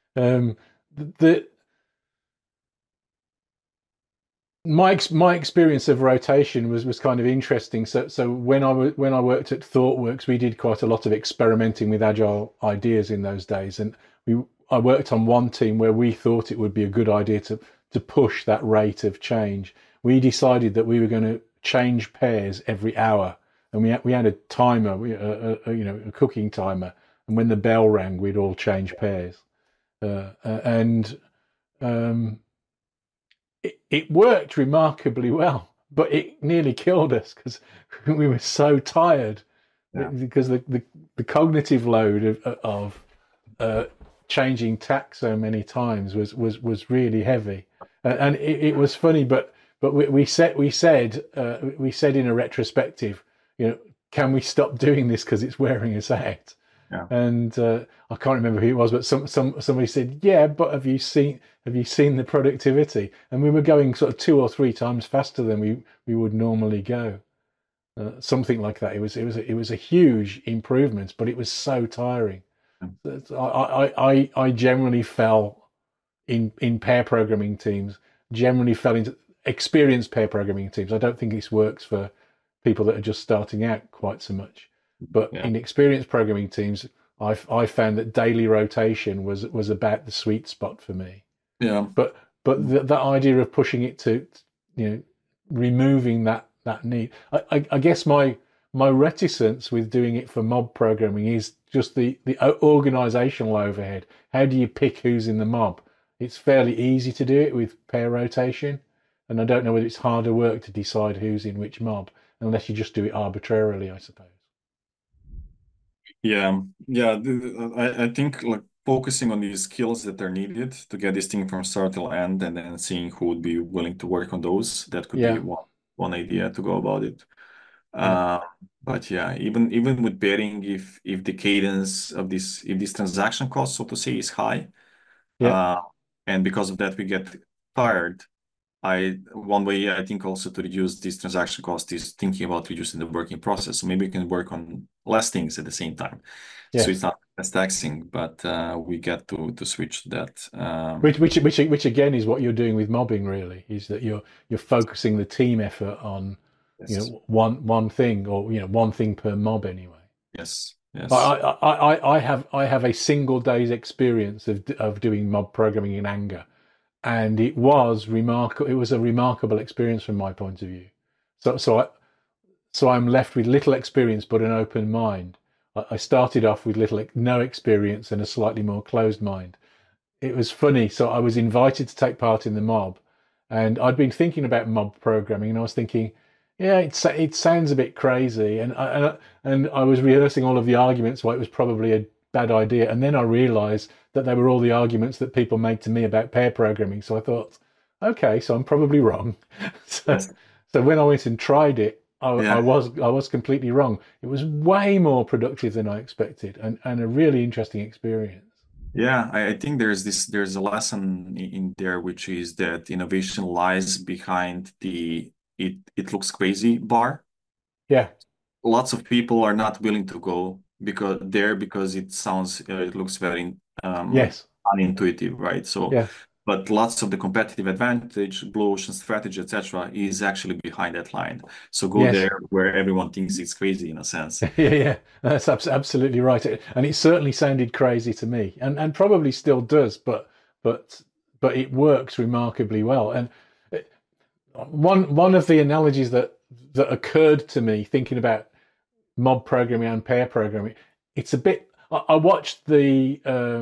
My experience of rotation was kind of interesting. So when I worked at ThoughtWorks, we did quite a lot of experimenting with agile ideas in those days, and I worked on one team where we thought it would be a good idea to push that rate of change. We decided that we were going to change pairs every hour, and we had a timer, a cooking timer, and when the bell rang, we'd all change pairs, It worked remarkably well, but it nearly killed us because we were so tired, because the cognitive load of changing tack so many times was really heavy, and it was funny. But we said in a retrospective, can we stop doing this because it's wearing us out? Yeah. And I can't remember who it was, but somebody said, "Yeah, but have you seen the productivity?" And we were going sort of 2 or 3 times faster than we would normally go, something like that. It was a huge improvement, but it was so tiring. I generally fell in pair programming teams. Generally fell into experienced pair programming teams. I don't think this works for people that are just starting out quite so much. But in experienced programming teams, I found that daily rotation was about the sweet spot for me. Yeah. But that idea of pushing it to, removing that need. I guess my reticence with doing it for mob programming is just the organizational overhead. How do you pick who's in the mob? It's fairly easy to do it with pair rotation, and I don't know whether it's harder work to decide who's in which mob, unless you just do it arbitrarily, I suppose. Yeah. I think like focusing on these skills that are needed to get this thing from start till end, and then seeing who would be willing to work on those. That could be one idea to go about it. But even with pairing, if the cadence of this, if this transaction cost, so to say, is high, and because of that we get tired. One way I think also to reduce this transaction cost is thinking about reducing the working process. So maybe we can work on less things at the same time. So it's not as taxing, but we get to switch to that. Which again is what you're doing with mobbing, really, is that you're focusing the team effort on one thing, or one thing per mob anyway. Yes. I have a single day's experience of doing mob programming in anger. And it was remarkable. It was a remarkable experience from my point of view. So I'm left with little experience but an open mind. I started off with no experience and a slightly more closed mind. It was funny. So I was invited to take part in the mob, and I'd been thinking about mob programming, and I was thinking, yeah, it sounds a bit crazy, and I was rehearsing all of the arguments why it was probably a bad idea, and then I realised that they were all the arguments that people made to me about pair programming. So I thought, okay, so I'm probably wrong. So when I went and tried it, I was completely wrong. It was way more productive than I expected, and a really interesting experience. Yeah, I think there's a lesson in there, which is that innovation lies behind the it looks crazy bar. Yeah. Lots of people are not willing to go because it looks very unintuitive, right? So but lots of the competitive advantage, blue ocean strategy, etc., is actually behind that line. So go there where everyone thinks it's crazy, in a sense. That's absolutely right. And it certainly sounded crazy to me, and probably still does, but it works remarkably well. And one of the analogies that that occurred to me thinking about mob programming and pair programming. It's a bit. I watched the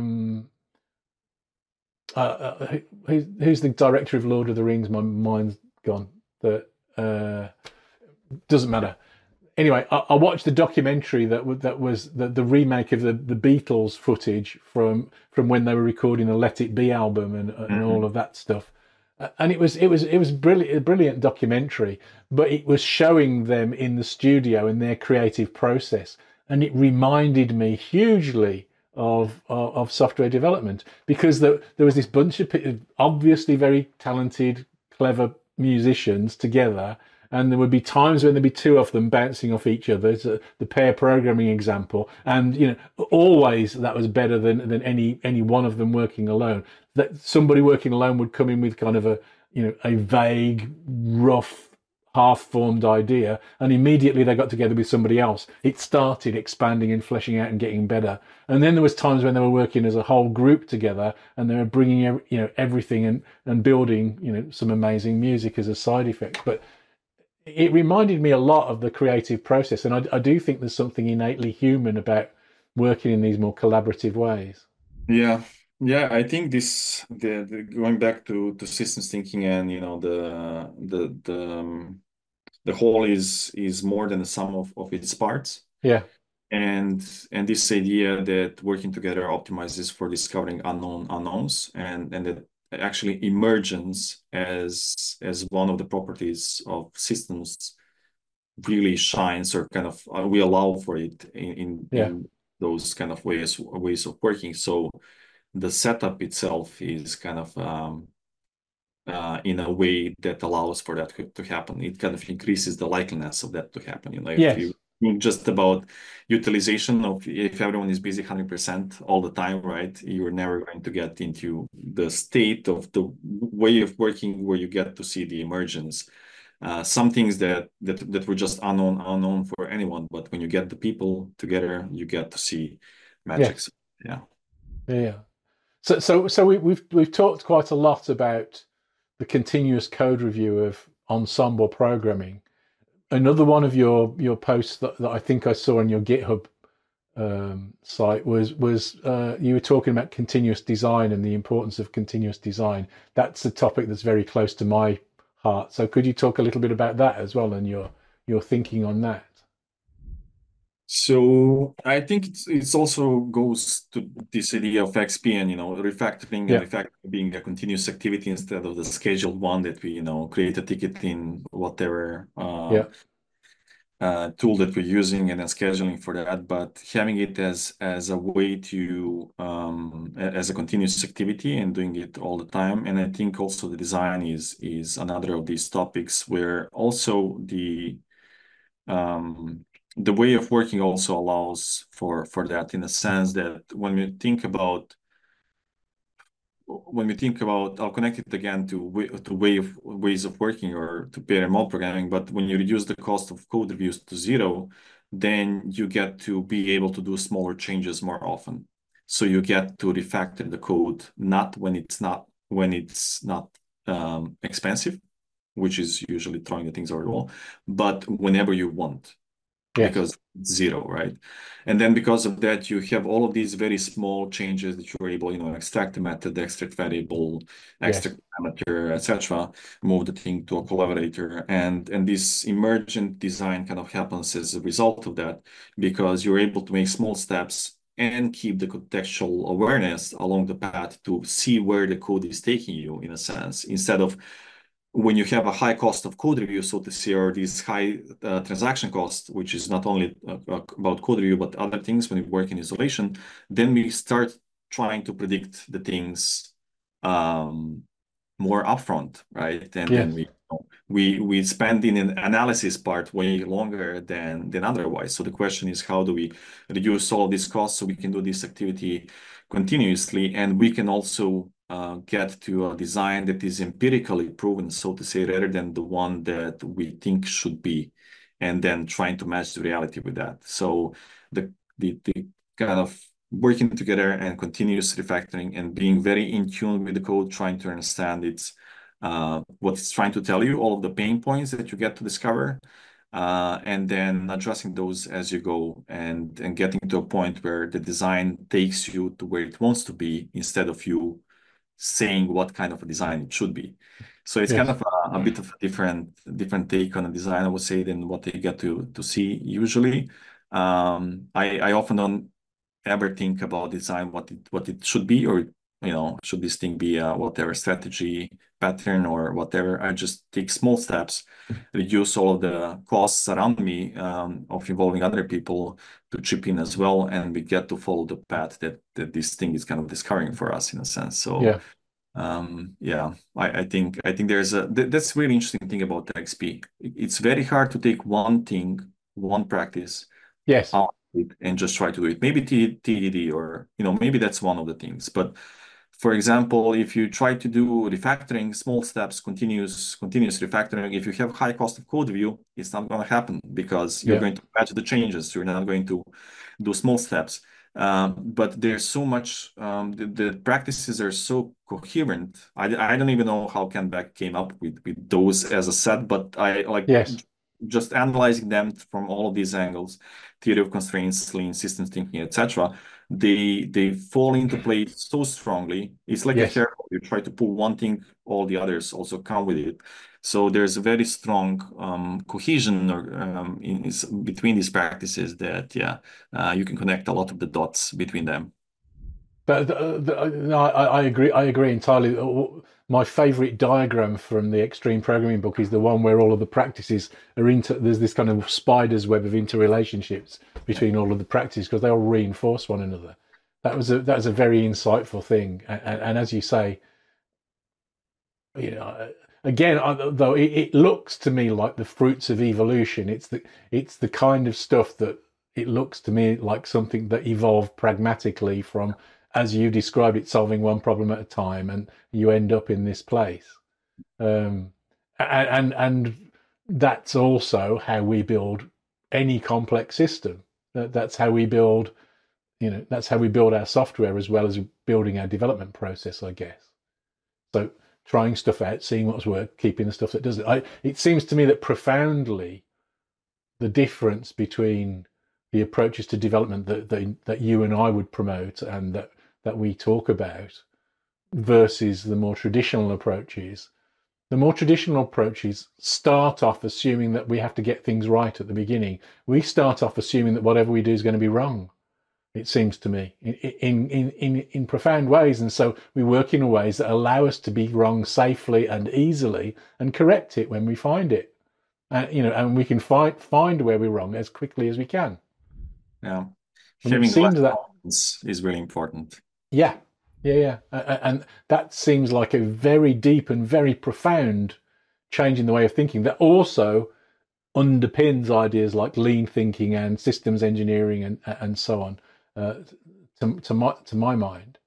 who's the director of Lord of the Rings? My mind's gone. That doesn't matter. Anyway, I watched the documentary that was the remake of the Beatles footage from when they were recording the Let It Be album and all of that stuff. And it was brilliant, a brilliant documentary, but it was showing them in the studio and their creative process, and it reminded me hugely of software development, because there was this bunch of obviously very talented, clever musicians together, and there would be times when there'd be two of them bouncing off each other. The pair programming example, and always that was better than any one of them working alone. That somebody working alone would come in with kind of a vague, rough, half-formed idea, and immediately they got together with somebody else. It started expanding and fleshing out and getting better. And then there was times when they were working as a whole group together, and they were bringing everything and building some amazing music as a side effect. But it reminded me a lot of the creative process, and I do think there's something innately human about working in these more collaborative ways. Yeah. Yeah, I think the going back to systems thinking, and the whole is more than the sum of its parts. Yeah. And this idea that working together optimizes for discovering unknowns, and that actually emergence as one of the properties of systems really shines, or kind of we allow for it in those kind of ways of working. So the setup itself is kind of in a way that allows for that to happen. It kind of increases the likeliness of that to happen. If you think just about utilization of, if everyone is busy 100% all the time, right, you're never going to get into the state of the way of working where you get to see the emergence. Some things that were just unknown for anyone, but when you get the people together, you get to see magic. Yeah. So we've talked quite a lot about the continuous code review of ensemble programming. Another one of your posts that I think I saw on your GitHub site was you were talking about continuous design and the importance of continuous design. That's a topic that's very close to my heart. So could you talk a little bit about that as well, and your thinking on that? So I think it's also goes to this idea of XP and refactoring, and refactoring being a continuous activity instead of the scheduled one that we create a ticket in whatever tool that we're using, and then scheduling for that, but having it as a way to as a continuous activity and doing it all the time. And I think also the design is another of these topics where also the way of working also allows for that, in a sense that when we think about, I'll connect it again to ways of working, or to pair and mob programming. But when you reduce the cost of code reviews to zero, then you get to be able to do smaller changes more often. So you get to refactor the code not when it's not expensive, which is usually throwing the things over the wall, but whenever you want. Because it's zero, right? And then because of that, you have all of these very small changes that you're able, extract the method, extract variable, extract parameter, etc., move the thing to a collaborator. And this emergent design kind of happens as a result of that, because you're able to make small steps and keep the contextual awareness along the path to see where the code is taking you, in a sense, instead of when you have a high cost of code review, so to say, or these high transaction costs, which is not only about code review, but other things when we work in isolation, then we start trying to predict the things more upfront, right? And then we spend in an analysis part way longer than otherwise. So the question is, how do we reduce all these costs so we can do this activity continuously, and we can also get to a design that is empirically proven, so to say, rather than the one that we think should be, and then trying to match the reality with that. So the kind of working together and continuous refactoring and being very in tune with the code, trying to understand its what it's trying to tell you, all of the pain points that you get to discover, and then addressing those as you go, and getting to a point where the design takes you to where it wants to be instead of you saying what kind of a design it should be. So it's kind Yes. of a bit of a different take on a design, I would say, than what they get to see usually. I often don't ever think about design what it should be, or should this thing be whatever strategy pattern or whatever. I just take small steps, reduce all of the costs around me, of involving other people to chip in as well, and we get to follow the path that this thing is kind of discovering for us in a sense. So Yeah. yeah, I think there's that's really interesting thing about XP. It's very hard to take one thing, one practice Yes. out of it and just try to do it. Maybe TDD, or maybe that's one of the things. But for example, if you try to do refactoring, small steps, continuous refactoring, if you have high cost of code view, it's not going to happen because you're Yeah. going to patch the changes. You're not going to do small steps. But there's so much, the practices are so coherent. I don't even know how Ken Beck came up with those as a set, but I like Yes. just analyzing them from all of these angles, theory of constraints, lean systems thinking, etc. They fall into place so strongly. It's like a Yes. hair. You try to pull one thing, all the others also come with it. So there's a very strong cohesion between these practices that, yeah, you can connect a lot of the dots between them. But no, I agree. I agree entirely. My favorite diagram from the Extreme Programming book is the one where all of the practices are into. There's this kind of spider's web of interrelationships between all of the practices because they all reinforce one another. That was a very insightful thing. And as you say, again, though it looks to me like the fruits of evolution. It's the kind of stuff that it looks to me like something that evolved pragmatically from, as you described it, solving one problem at a time, and you end up in this place. Um, and that's also how we build any complex system. That's how we build, that's how we build our software as well as building our development process, I guess. So trying stuff out, seeing what's worked, keeping the stuff that doesn't. It seems to me that profoundly the difference between the approaches to development that you and I would promote and that we talk about versus the more traditional approaches. The more traditional approaches start off assuming that we have to get things right at the beginning. We start off assuming that whatever we do is going to be wrong, it seems to me, in profound ways. And so we work in ways that allow us to be wrong safely and easily and correct it when we find it. And we can find where we're wrong as quickly as we can. Yeah, And it having less seems that, is really important. yeah, and that seems like a very deep and very profound change in the way of thinking that also underpins ideas like lean thinking and systems engineering and so on. To my mind,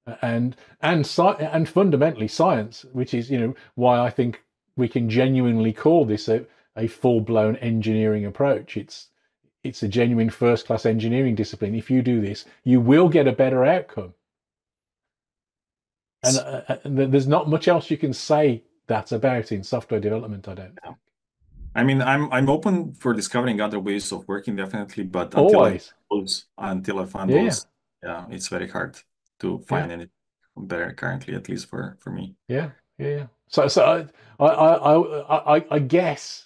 and fundamentally science, which is why I think we can genuinely call this a full blown engineering approach. It's a genuine first class engineering discipline. If you do this, you will get a better outcome. And there's not much else you can say that about in software development, I don't think. I mean, I'm open for discovering other ways of working, definitely, but Always. until I find Yeah, those, yeah, it's very hard to yeah, find anything better currently, at least for me. yeah. So I guess,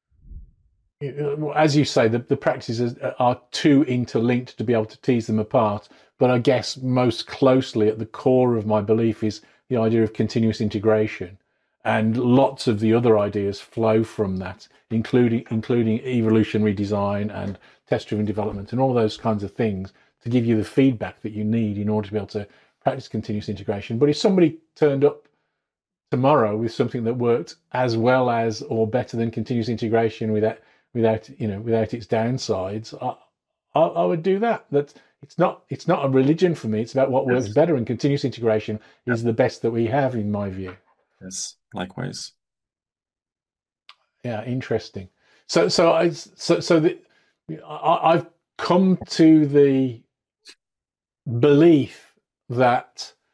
as you say, the practices are too interlinked to be able to tease them apart. But I guess most closely at the core of my belief is the idea of continuous integration, and lots of the other ideas flow from that, including evolutionary design and test-driven development and all those kinds of things to give you the feedback that you need in order to be able to practice continuous integration. But if somebody turned up tomorrow with something that worked as well as or better than continuous integration without its downsides, I would do that. It's not a religion for me. It's about what works Yes. better, and continuous integration is the best that we have, in my view. Yes, likewise. Yeah, interesting. I've come to the belief that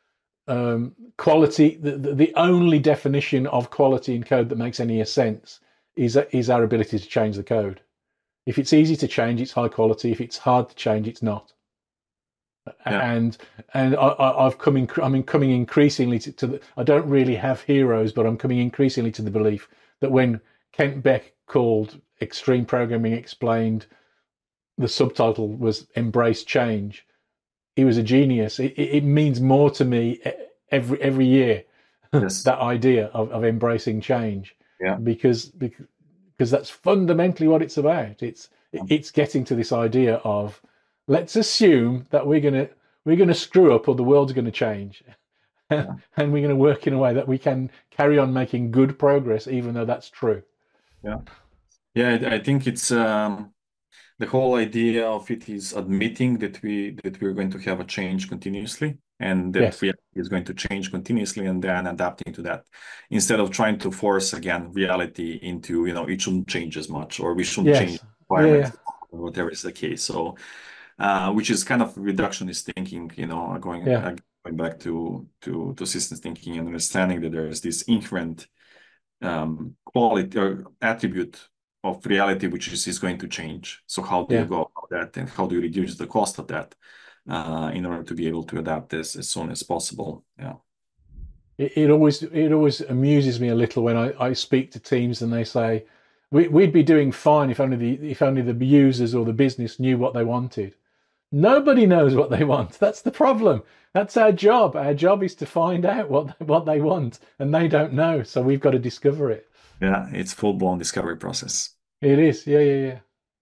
quality, the only definition of quality in code that makes any sense is our ability to change the code. If it's easy to change, it's high quality. If it's hard to change, it's not. Yeah. And I'm coming increasingly to the, I don't really have heroes, but I'm coming increasingly to the belief that when Kent Beck called Extreme Programming Explained, the subtitle was Embrace Change. He was a genius. It means more to me every year. Yes. That idea of embracing change, Yeah. because that's fundamentally what it's about. It's getting to this idea of, let's assume that we're gonna screw up or the world's going to change, Yeah. and we're going to work in a way that we can carry on making good progress, even though that's true. Yeah. Yeah. I think it's the whole idea of it is admitting that we're going to have a change continuously, and that Yes. reality is going to change continuously, and then adapting to that, instead of trying to force again reality into, it shouldn't change as much, or we shouldn't change Yes. requirements, Yeah. or whatever is the case. So which is kind of reductionist thinking, going Yeah. back to systems thinking, and understanding that there is this inherent quality or attribute of reality which is going to change. So how do you Yeah. go about that, and how do you reduce the cost of that in order to be able to adapt this as soon as possible? Yeah. It always amuses me a little when I speak to teams and they say, we'd be doing fine if only the users or the business knew what they wanted. Nobody knows what they want. That's the problem. That's our job. Our job is to find out what they want, and they don't know. So we've got to discover it. Yeah, it's full-blown discovery process. It is. Yeah.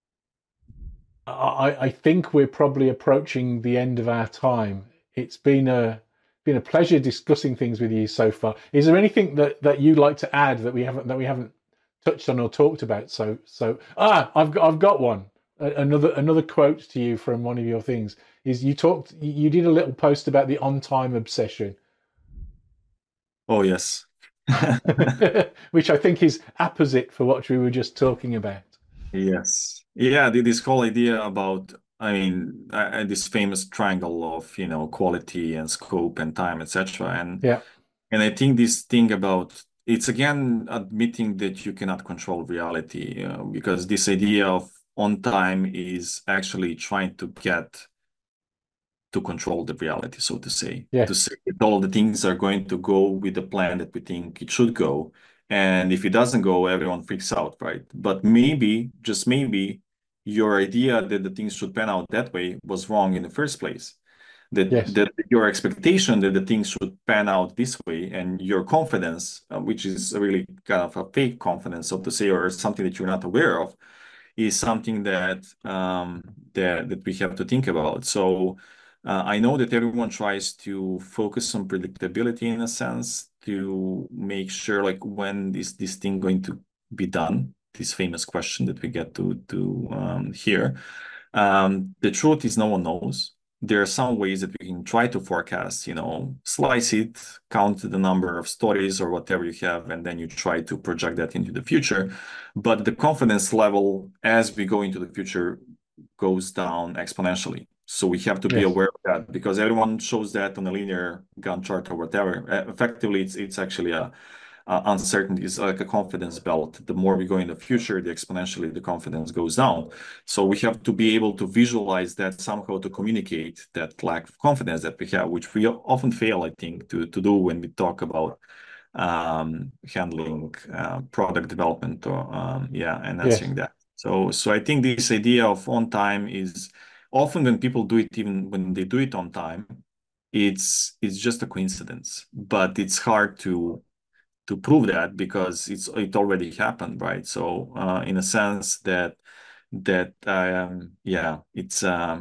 I think we're probably approaching the end of our time. It's been a pleasure discussing things with you so far. Is there anything that you'd like to add that we haven't touched on or talked about? I've got one. Another quote to you from one of your things is you did a little post about the on time obsession. Oh, yes. Which I think is apposite for what we were just talking about. Yes. Yeah, this whole idea about, this famous triangle of, quality and scope and time, etc. Yeah. And I think this thing about, it's again admitting that you cannot control reality, because this idea of on time is actually trying to get to control the reality, so to say. To Yes. say that all the things are going to go with the plan that we think it should go. And if it doesn't go, everyone freaks out, right? But maybe, just maybe, your idea that the things should pan out that way was wrong in the first place. Yes. That your expectation that the things should pan out this way, and your confidence, which is really kind of a fake confidence, so to say, or something that you're not aware of, is something that that we have to think about. So I know that everyone tries to focus on predictability in a sense, to make sure, like, when is this thing going to be done? This famous question that we get to hear. The truth is, no one knows. There are some ways that we can try to forecast, slice it, count the number of stories or whatever you have, and then you try to project that into the future. But the confidence level as we go into the future goes down exponentially. So we have to be Yes. aware of that, because everyone shows that on a linear Gantt chart or whatever. Effectively, it's actually a uncertainty is like a confidence belt. The more we go in the future, the exponentially the confidence goes down. So we have to be able to visualize that somehow, to communicate that lack of confidence that we have, which we often fail, I think, to do when we talk about handling product development, or and Yes. answering that. So I think this idea of on time is often, when people do it, even when they do it on time, it's just a coincidence, but it's hard to prove that, because it already happened, right? So in a sense it's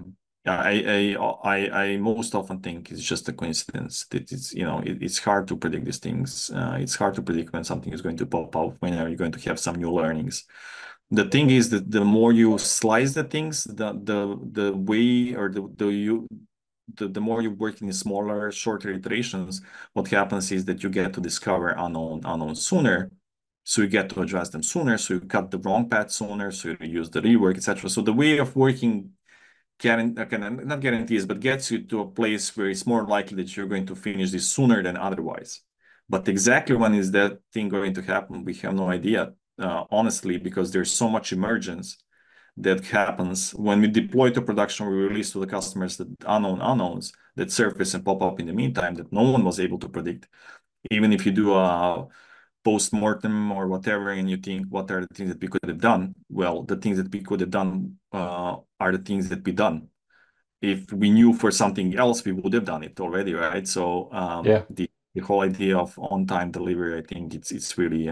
I most often think it's just a coincidence, that it's hard to predict these things. It's hard to predict when something is going to pop up, when are you going to have some new learnings. The thing is that the more you slice the things, the way, or the more you work in smaller, shorter iterations, what happens is that you get to discover unknown sooner. So you get to address them sooner. So you cut the wrong path sooner. So you use the rework, etc. So the way of working not guarantees, but gets you to a place where it's more likely that you're going to finish this sooner than otherwise. But exactly when is that thing going to happen, we have no idea, honestly, because there's so much emergence that happens when we deploy to production. We release to the customers the unknown unknowns that surface and pop up in the meantime that no one was able to predict. Even if you do a post-mortem or whatever, and you think, what are the things that we could have done? Well, the things that we could have done are the things that we done. If we knew for something else, we would have done it already, right? So the whole idea of on-time delivery, I think it's really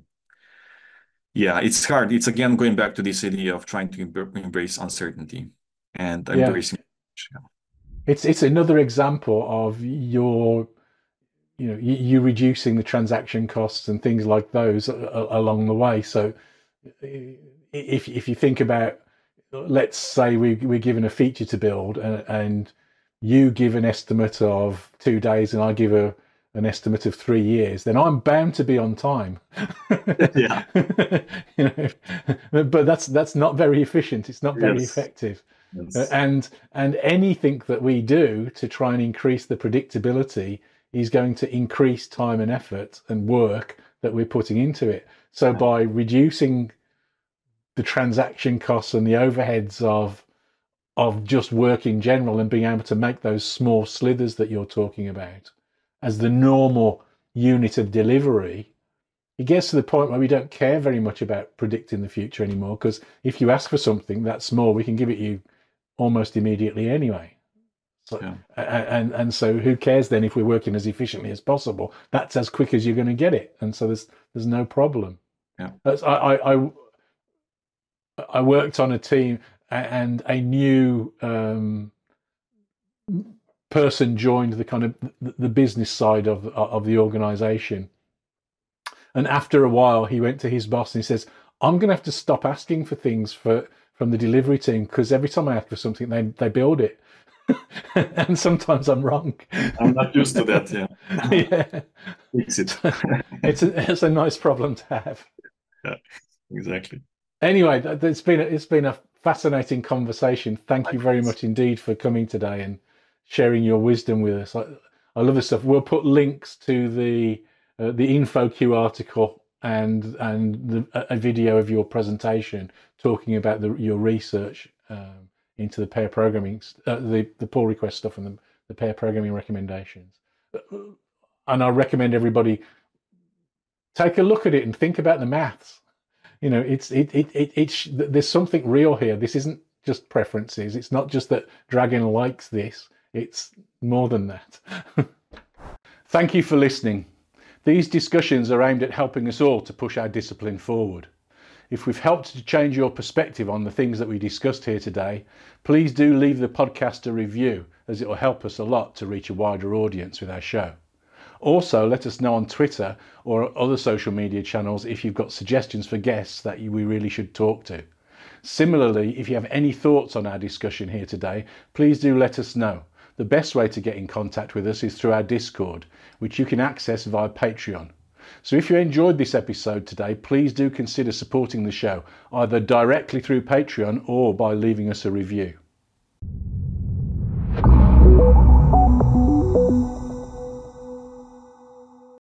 it's hard. It's again going back to this idea of trying to embrace uncertainty and embracing. It's another example of you reducing the transaction costs and things like those along the way. So if you think about, let's say we're given a feature to build, and you give an estimate of 2 days and I give an estimate of 3 years, then I'm bound to be on time. Yeah. But that's not very efficient. It's not very effective. Yes. And anything that we do to try and increase the predictability is going to increase time and effort and work that we're putting into it. So by reducing the transaction costs and the overheads of just work in general, and being able to make those small slithers that you're talking about as the normal unit of delivery, it gets to the point where we don't care very much about predicting the future anymore, because if you ask for something that small, we can give it you almost immediately anyway. So, and so who cares then if we're working as efficiently as possible? That's as quick as you're going to get it, and so there's no problem. I worked on a team, and a new person joined the kind of the business side of the organization, and after a while he went to his boss and he says, I'm going to have to stop asking for things from the delivery team, because every time I ask for something they build it. And sometimes I'm wrong. I'm not used to that. Yeah. Fix it. It's a nice problem to have. Yeah, exactly. Anyway, it's been a fascinating conversation. Thank you very much indeed for coming today and sharing your wisdom with us. I love this stuff. We'll put links to the InfoQ article and a video of your presentation talking about your research into the pair programming, the pull request stuff, and the pair programming recommendations. And I recommend everybody take a look at it and think about the maths. It's there's something real here. This isn't just preferences. It's not just that Dragon likes this. It's more than that. Thank you for listening. These discussions are aimed at helping us all to push our discipline forward. If we've helped to change your perspective on the things that we discussed here today, please do leave the podcast a review, as it will help us a lot to reach a wider audience with our show. Also, let us know on Twitter or other social media channels if you've got suggestions for guests that we really should talk to. Similarly, if you have any thoughts on our discussion here today, please do let us know. The best way to get in contact with us is through our Discord, which you can access via Patreon. So if you enjoyed this episode today, please do consider supporting the show, either directly through Patreon or by leaving us a review.